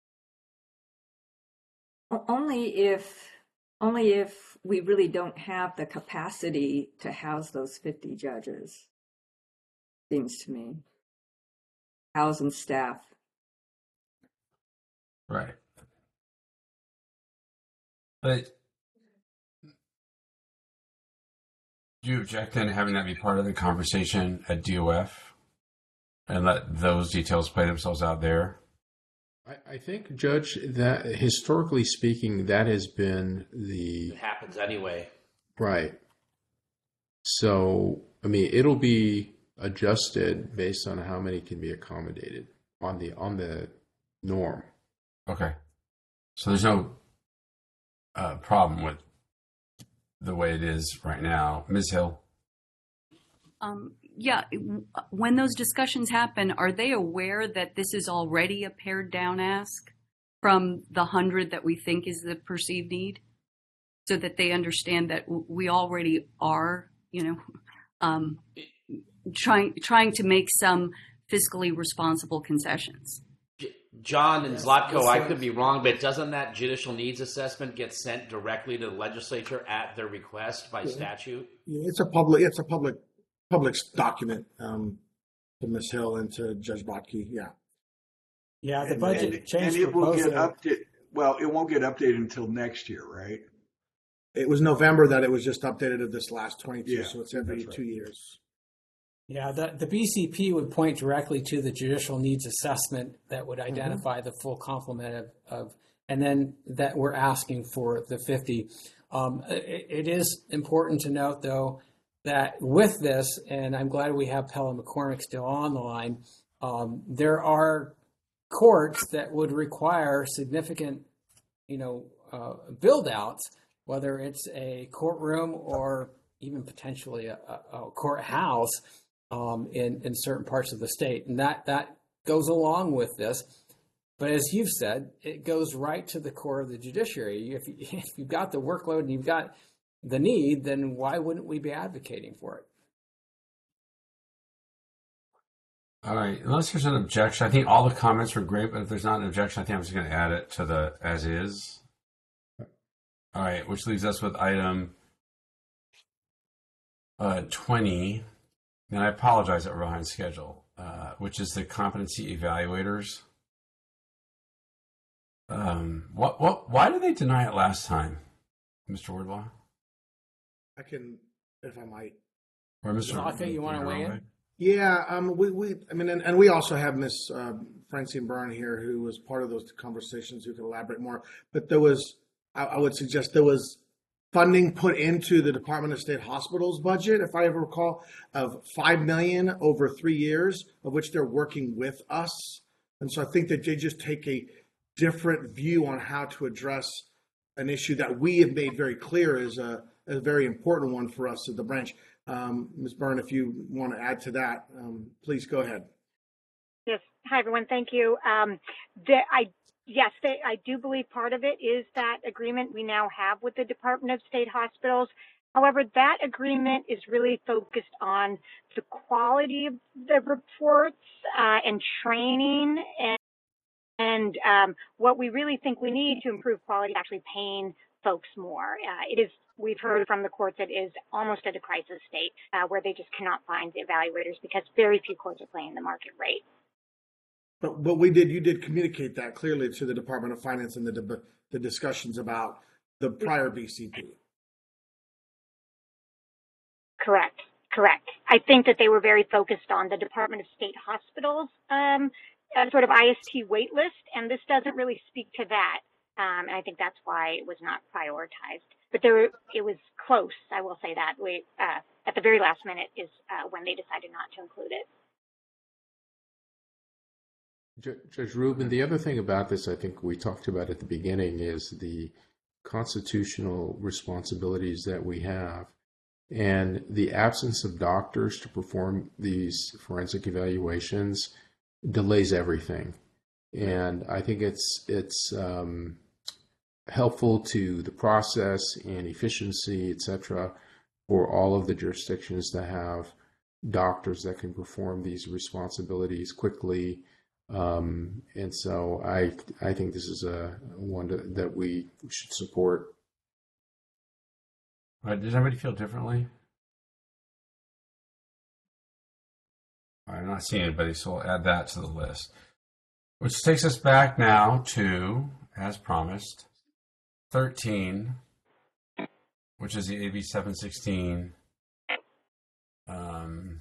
O- Only if, only if we really don't have the capacity to house those fifty judges, seems to me. House and staff. Right. But do you object then to having that be part of the conversation at D O F and let those details play themselves out there? I, I think, Judge, that historically speaking, that has been the It happens anyway. right. So, I mean, it'll be adjusted based on how many can be accommodated on the on the norm. Okay. So there's no uh, problem with the way it is right now. Miz Hill? Um, yeah, when those discussions happen, are they aware that this is already a pared down ask from the hundred that we think is the perceived need? So that they understand that we already are, you know, um, trying trying to make some fiscally responsible concessions. John and Yes, Zlatko, yes, I sir. could be wrong, but doesn't that judicial needs assessment get sent directly to the legislature at their request by Yeah. statute? Yeah, it's a public, it's a public, public document, um, to Miz Hill and to Judge Botke, yeah. Yeah, the And- budget and- change and it will get proposal. updated. Well, it won't get updated until next year, right? It was November that it was just updated of this last twenty-two, Yeah, so it's every that's right. two years. Yeah, the, the B C P would point directly to the judicial needs assessment that would identify the full complement of, of, and then that we're asking for the fifty. Um, it, it is important to note, though, that with this, and I'm glad we have Pella McCormick still on the line, um, there are courts that would require significant, you know, uh, build outs, whether it's a courtroom or even potentially a, a, a courthouse um, in, in certain parts of the state. And that, that goes along with this. But as you've said, it goes right to the core of the judiciary. If, you, if you've got the workload and you've got the need, then why wouldn't we be advocating for it? All right. Unless there's an objection, I think all the comments were great, but if there's not an objection, I think I'm just going to add it to the as is. All right, which leaves us with item uh, twenty, and I apologize that we're behind schedule, uh, which is the competency evaluators. Um, what, what, why did they deny it last time, Mister Wardlaw? I can, if I might. Or Mister Zlatko, you want to weigh in? Yeah, um, we, we, I mean, and, and we also have Miss um, Francine Byrne here, who was part of those conversations, who could elaborate more. But there was, I, I would suggest, there was funding put into the Department of State Hospitals budget, if I ever recall, of five million dollars over three years, of which they're working with us. And so I think that they just take a different view on how to address an issue that we have made very clear is a, a very important one for us at the branch. Um, Miz Byrne, if you want to add to that, um, please go ahead. Yes. Hi, everyone. Thank you. Um, the, I yes, they, I do believe part of it is that agreement we now have with the Department of State Hospitals. However, that agreement is really focused on the quality of the reports uh, and training, and, and um, what we really think we need to improve quality is actually paying folks more. Uh, it is. We've heard from the courts it is almost at a crisis state uh, where they just cannot find the evaluators because very few courts are paying the market rate. But but we did you did communicate that clearly to the Department of Finance in the the discussions about the prior B C P. Correct, correct. I think that they were very focused on the Department of State Hospitals um, uh, sort of I S T wait list, and this doesn't really speak to that. Um, and I think that's why it was not prioritized. But there, it was close. I will say that we, uh, at the very last minute is uh, when they decided not to include it. Judge Rubin, the other thing about this, I think we talked about at the beginning, is the constitutional responsibilities that we have, and the absence of doctors to perform these forensic evaluations delays everything. and I think it's it's um, helpful to the process and efficiency, et cetera, for all of the jurisdictions to have doctors that can perform these responsibilities quickly. Um, and so I I think this is a one to, that we should support. All right, does everybody feel differently? I'm not seeing anybody, so we'll add that to the list. Which takes us back now to, as promised, thirteen, which is the A B seven sixteen. Um,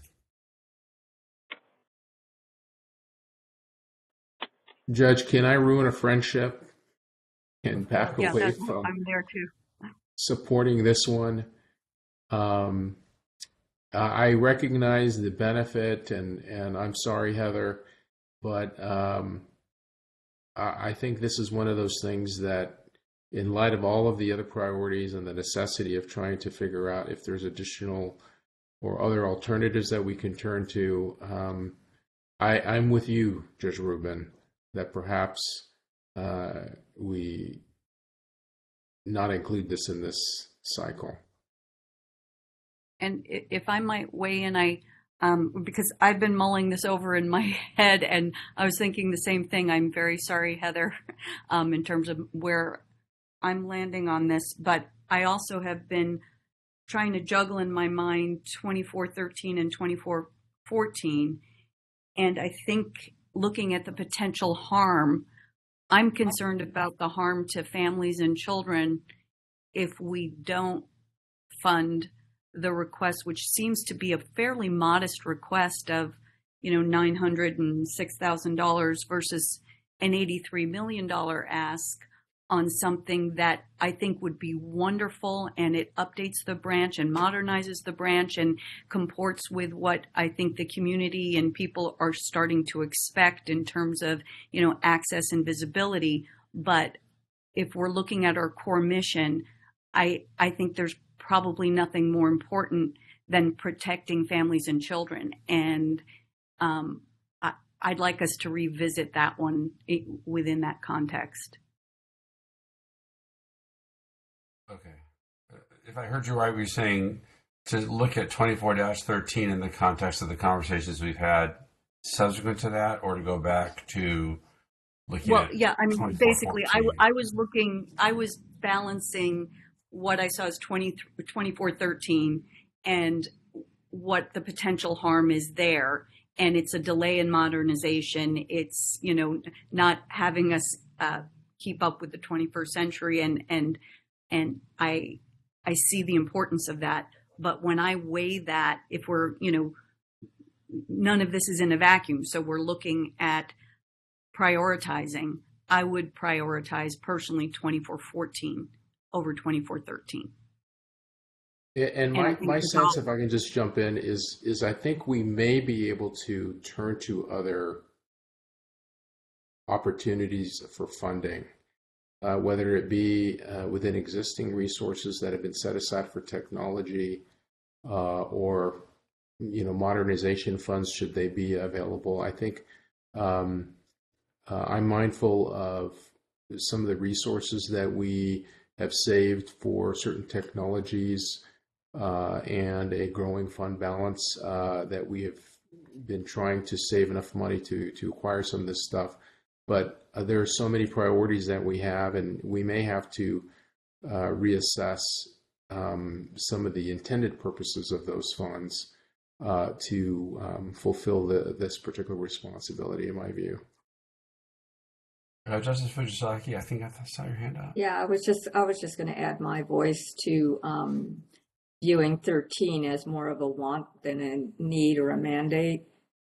Judge, can I ruin a friendship and back Yeah, away that's, from I'm there too. supporting this one? Um, I recognize the benefit, and, and I'm sorry, Heather, but um, I, I think this is one of those things that, in light of all of the other priorities and the necessity of trying to figure out if there's additional or other alternatives that we can turn to, um, I, I'm with you, Judge Rubin, that perhaps uh, we not include this in this cycle. And if I might weigh in, I um, because I've been mulling this over in my head, and I was thinking the same thing. I'm very sorry, Heather, um, in terms of where I'm landing on this. But I also have been trying to juggle in my mind twenty-four thirteen and twenty-four fourteen. And I think looking at the potential harm, I'm concerned about the harm to families and children if we don't fund the request, which seems to be a fairly modest request of, you know, nine hundred six thousand dollars versus an eighty-three million dollars ask on something that I think would be wonderful, and it updates the branch and modernizes the branch and comports with what I think the community and people are starting to expect in terms of, you know, access and visibility. But if we're looking at our core mission, I, I think there's probably nothing more important than protecting families and children. And um, I, I'd like us to revisit that one within that context. okay. If I heard you right, we were saying to look at twenty-four thirteen in the context of the conversations we've had subsequent to that, or to go back to looking Well, at yeah, I mean, basically, I, w- I was looking, I was balancing what I saw as twenty-four thirteen and what the potential harm is there. And it's a delay in modernization. It's, you know, not having us uh, keep up with the twenty-first century. And, and, and I, I see the importance of that. But when I weigh that, if we're, you know, none of this is in a vacuum. So we're looking at prioritizing. I would prioritize personally twenty-four fourteen over twenty-four thirteen. And my, my sense, if I can just jump in, is is I think we may be able to turn to other opportunities for funding, uh, whether it be uh, within existing resources that have been set aside for technology, uh, or you know modernization funds should they be available. I think um, uh, I'm mindful of some of the resources that we have saved for certain technologies. Uh, and a growing fund balance uh, that we have been trying to save enough money to to acquire some of this stuff. But uh, there are so many priorities that we have, and we may have to uh, reassess um, some of the intended purposes of those funds uh, to um, fulfill the, this particular responsibility, in my view. Uh, Justice Fujisaki, I think I saw your hand up. Yeah, I was just I was just going to add my voice to um, viewing thirteen as more of a want than a need or a mandate.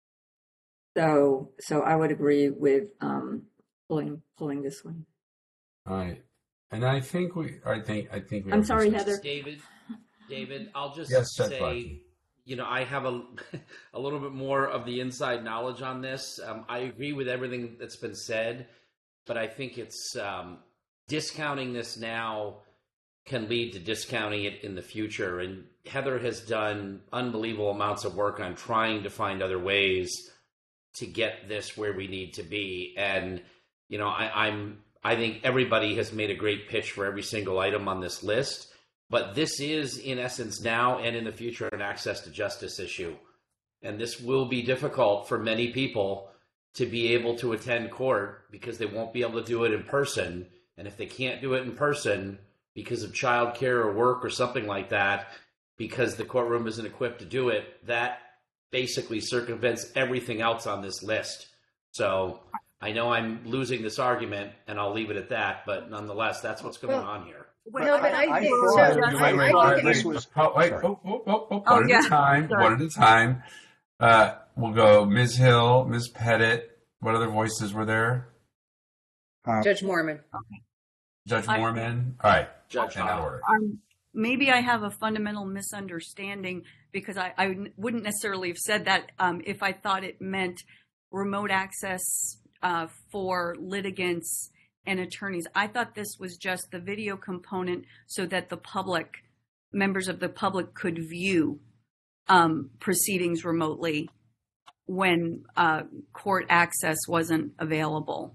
So, so I would agree with um, pulling pulling this one. All right, and I think we. I think. I think we. I'm have sorry, discussed- Heather. David, David, I'll just Yes, Judge say, Blackie. you know, I have a a little bit more of the inside knowledge on this. Um, I agree with everything that's been said, but I think it's um, discounting this now can lead to discounting it in the future. And Heather has done unbelievable amounts of work on trying to find other ways to get this where we need to be. And, you know, I, I'm, I think everybody has made a great pitch for every single item on this list, but this is in essence now and in the future an access to justice issue. And this will be difficult for many people to be able to attend court because they won't be able to do it in person. And if they can't do it in person because of childcare or work or something like that, because the courtroom isn't equipped to do it, that basically circumvents everything else on this list. So I know I'm losing this argument, and I'll leave it at that, but nonetheless, that's what's going Well, on here. No, but I, I think thought- so. wait, wait, I- wait, I wait, think- wait, oh, wait, oh, oh, oh, oh, Oh, one yeah. at a time, Sorry. one at a time. Uh, we'll go Miz Hill, Miz Pettit. What other voices were there? Judge Mormon. Judge I- Mormon. All right. Judge in that order. Um, maybe I have a fundamental misunderstanding because I, I wouldn't necessarily have said that um, if I thought it meant remote access uh, for litigants and attorneys. I thought this was just the video component so that the public, members of the public could view um, proceedings remotely when uh, court access wasn't available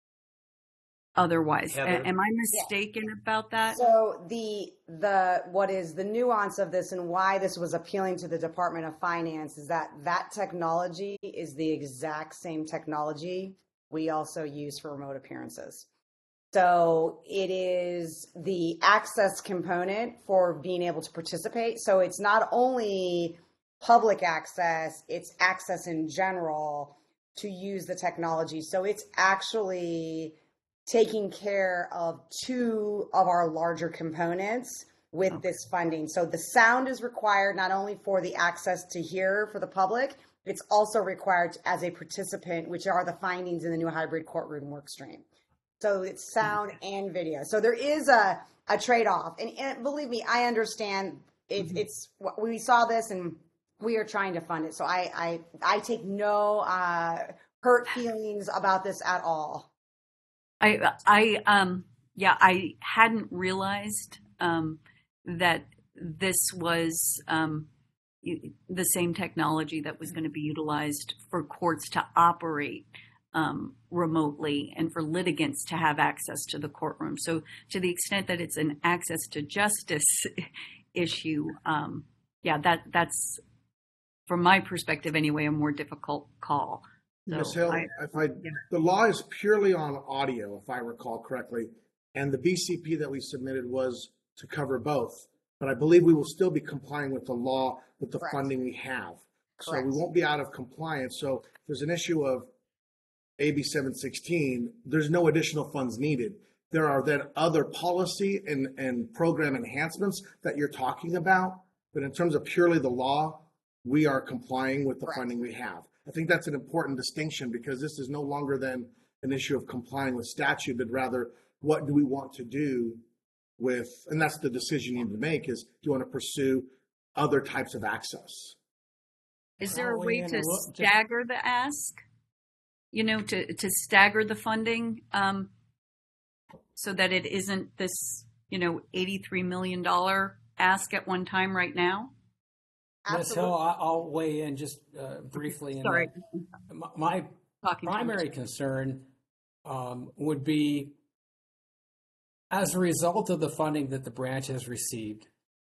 otherwise. A- Heather? am I mistaken about that? So the the what is the nuance of this and why this was appealing to the Department of Finance is that that technology is the exact same technology we also use for remote appearances. So it is the access component for being able to participate. So it's not only public access, it's access in general to use the technology. So it's actually taking care of two of our larger components with okay. this funding. So the sound is required not only for the access to hear for the public, it's also required as a participant, which are the findings in the new hybrid courtroom workstream. So it's sound and video. So there is a, a trade-off. And, and believe me, I understand it, mm-hmm. it's, we saw this and we are trying to fund it. So I, I, I take no uh, hurt feelings about this at all. I, I, um, yeah, I hadn't realized um, that this was um, the same technology that was going to be utilized for courts to operate um, remotely and for litigants to have access to the courtroom. So to the extent that it's an access to justice issue, um, yeah, that that's, from my perspective anyway, a more difficult call. So Miz Hill, I, if I, yeah. the law is purely on audio, if I recall correctly, and the B C P that we submitted was to cover both. But I believe we will still be complying with the law with the Correct. funding we have. Correct. So we won't be out of compliance. So if there's an issue of A B seven sixteen, there's no additional funds needed. There are then other policy and, and program enhancements that you're talking about. But in terms of purely the law, we are complying with the Correct. funding we have. I think that's an important distinction because this is no longer than an issue of complying with statute, but rather what do we want to do with, and that's the decision you need to make is, do you want to pursue other types of access? Is there a way to stagger the ask? You know, to, to stagger the funding um, so that it isn't this, you know, eighty-three million dollars ask at one time right now? Yes, so I'll weigh in just uh, briefly. Sorry. My Talking primary concern um, would be, as a result of the funding that the branch has received,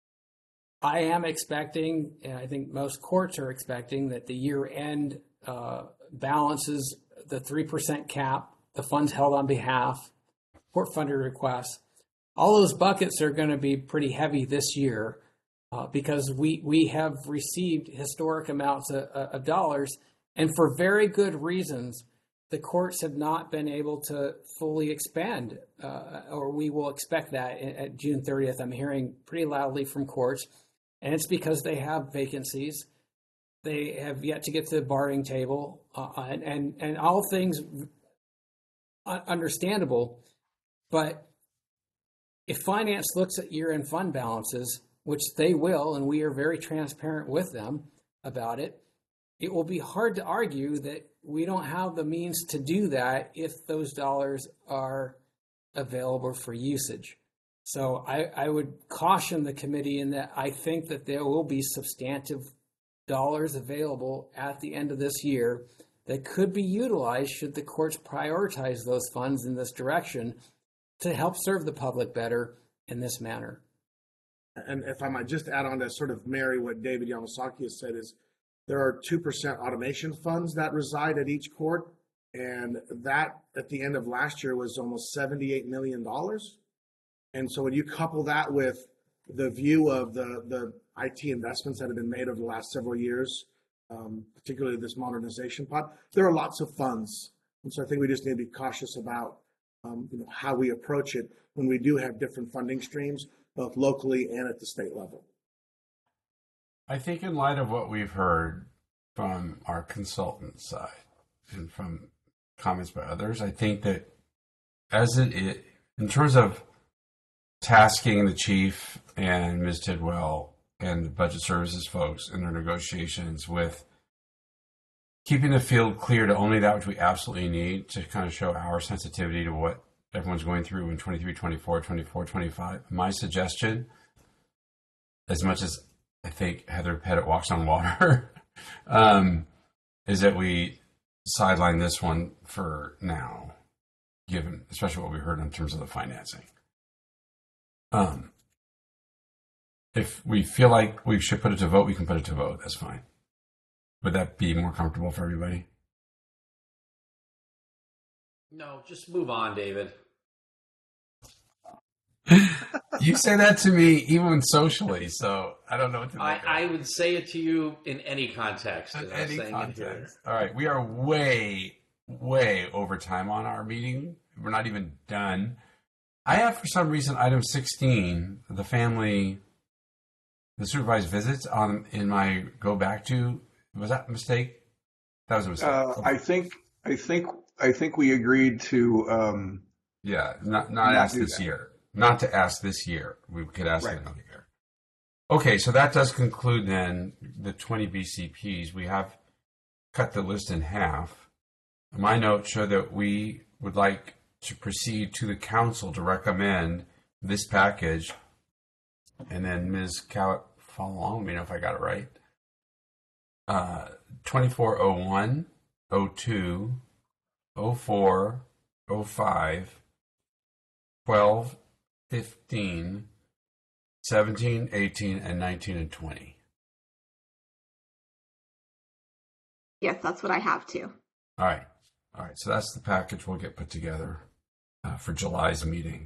I am expecting, and I think most courts are expecting, that the year-end uh, balances, the three percent cap, the funds held on behalf, court-funded requests, all those buckets are going to be pretty heavy this year. Uh, because we, we have received historic amounts of, of dollars, and for very good reasons, the courts have not been able to fully expand, uh, or we will expect that at June thirtieth. I'm hearing pretty loudly from courts, and it's because they have vacancies. They have yet to get to the bargaining table, uh, and, and, and all things understandable. But if finance looks at year-end fund balances, which they will, and we are very transparent with them about it, it will be hard to argue that we don't have the means to do that if those dollars are available for usage. So I, I would caution the committee in that I think that there will be substantive dollars available at the end of this year that could be utilized should the courts prioritize those funds in this direction to help serve the public better in this manner. And if I might just add on to sort of marry what David Yamasaki has said, is there are two percent automation funds that reside at each court. And that at the end of last year was almost seventy-eight million dollars. And so when you couple that with the view of the, the I T investments that have been made over the last several years, um, particularly this modernization pod, there are lots of funds. And so I think we just need to be cautious about um, you know, how we approach it when we do have different funding streams, both locally and at the state level. I think in light of what we've heard from our consultant side and from comments by others, I think that as it is, in terms of tasking the chief and Miz Tidwell and the budget services folks in their negotiations with keeping the field clear to only that which we absolutely need to kind of show our sensitivity to what everyone's going through in twenty-three, twenty-four, twenty-four, twenty-five. My suggestion, as much as I think Heather Pettit walks on water, um, is that we sideline this one for now, given especially what we heard in terms of the financing. Um, if we feel like we should put it to vote, we can put it to vote. That's fine. Would that be more comfortable for everybody? No, just move on, David. You say that to me even socially, so I don't know what to think. I, of. I would say it to you in any context. In and I'm any saying it here. context. All right, we are way, way over time on our meeting. We're not even done. I have, for some reason, item sixteen, the family, the supervised visits on in my go back to. Was that a mistake? That was a mistake. Uh, I think, I think, I think we agreed to. Um, yeah, not not, not ask do this that. year. Not to ask this year. We could ask Right. it another year. Okay, so that does conclude then the twenty B C Ps. We have cut the list in half. My notes show that we would like to proceed to the council to recommend this package. And then Miz Cowett, follow along with me if I got it right. Uh, twenty-four oh one, oh two, oh four, oh five, twelve, fifteen, seventeen, eighteen, and nineteen and twenty. Yes, that's what I have too. All right. All right. So that's the package we'll get put together uh, for July's meeting.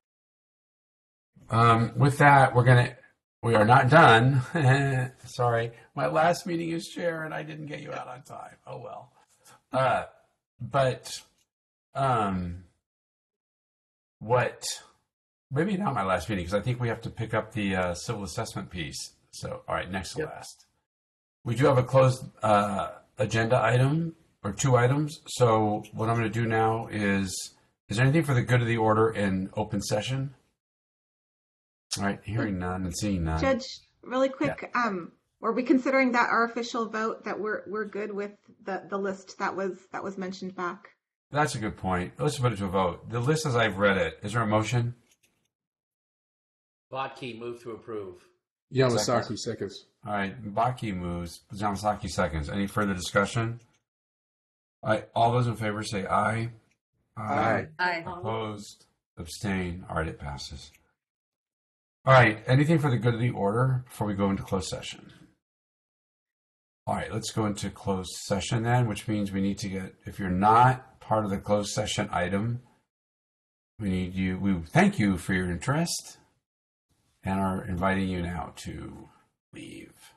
Um, with that, we're going to, we are not done. Sorry. My last meeting as chair and I didn't get you out on time. Oh, well. Uh, but um, what, maybe not my last meeting, because I think we have to pick up the uh, civil assessment piece. So, all right, next to Yep. last. We do have a closed uh, agenda item or two items. So what I'm going to do now is, is there anything for the good of the order in open session? All right, hearing none and seeing none. Judge, really quick, um, were we considering that our official vote that we're we're good with the, the list that was that was mentioned back? That's a good point. Let's put it to a vote. The list as I've read it, is there a motion? Vodkey, move to approve. Yamasaki seconds. All right, Baki moves, Yamasaki seconds. Any further discussion? All right, all those in favor say aye. Aye. Aye. Opposed? Abstain? All right, it passes. All right, anything for the good of the order before we go into closed session? All right, let's go into closed session then, which means we need to get, if you're not part of the closed session item, we need you, we thank you for your interest and are inviting you now to leave.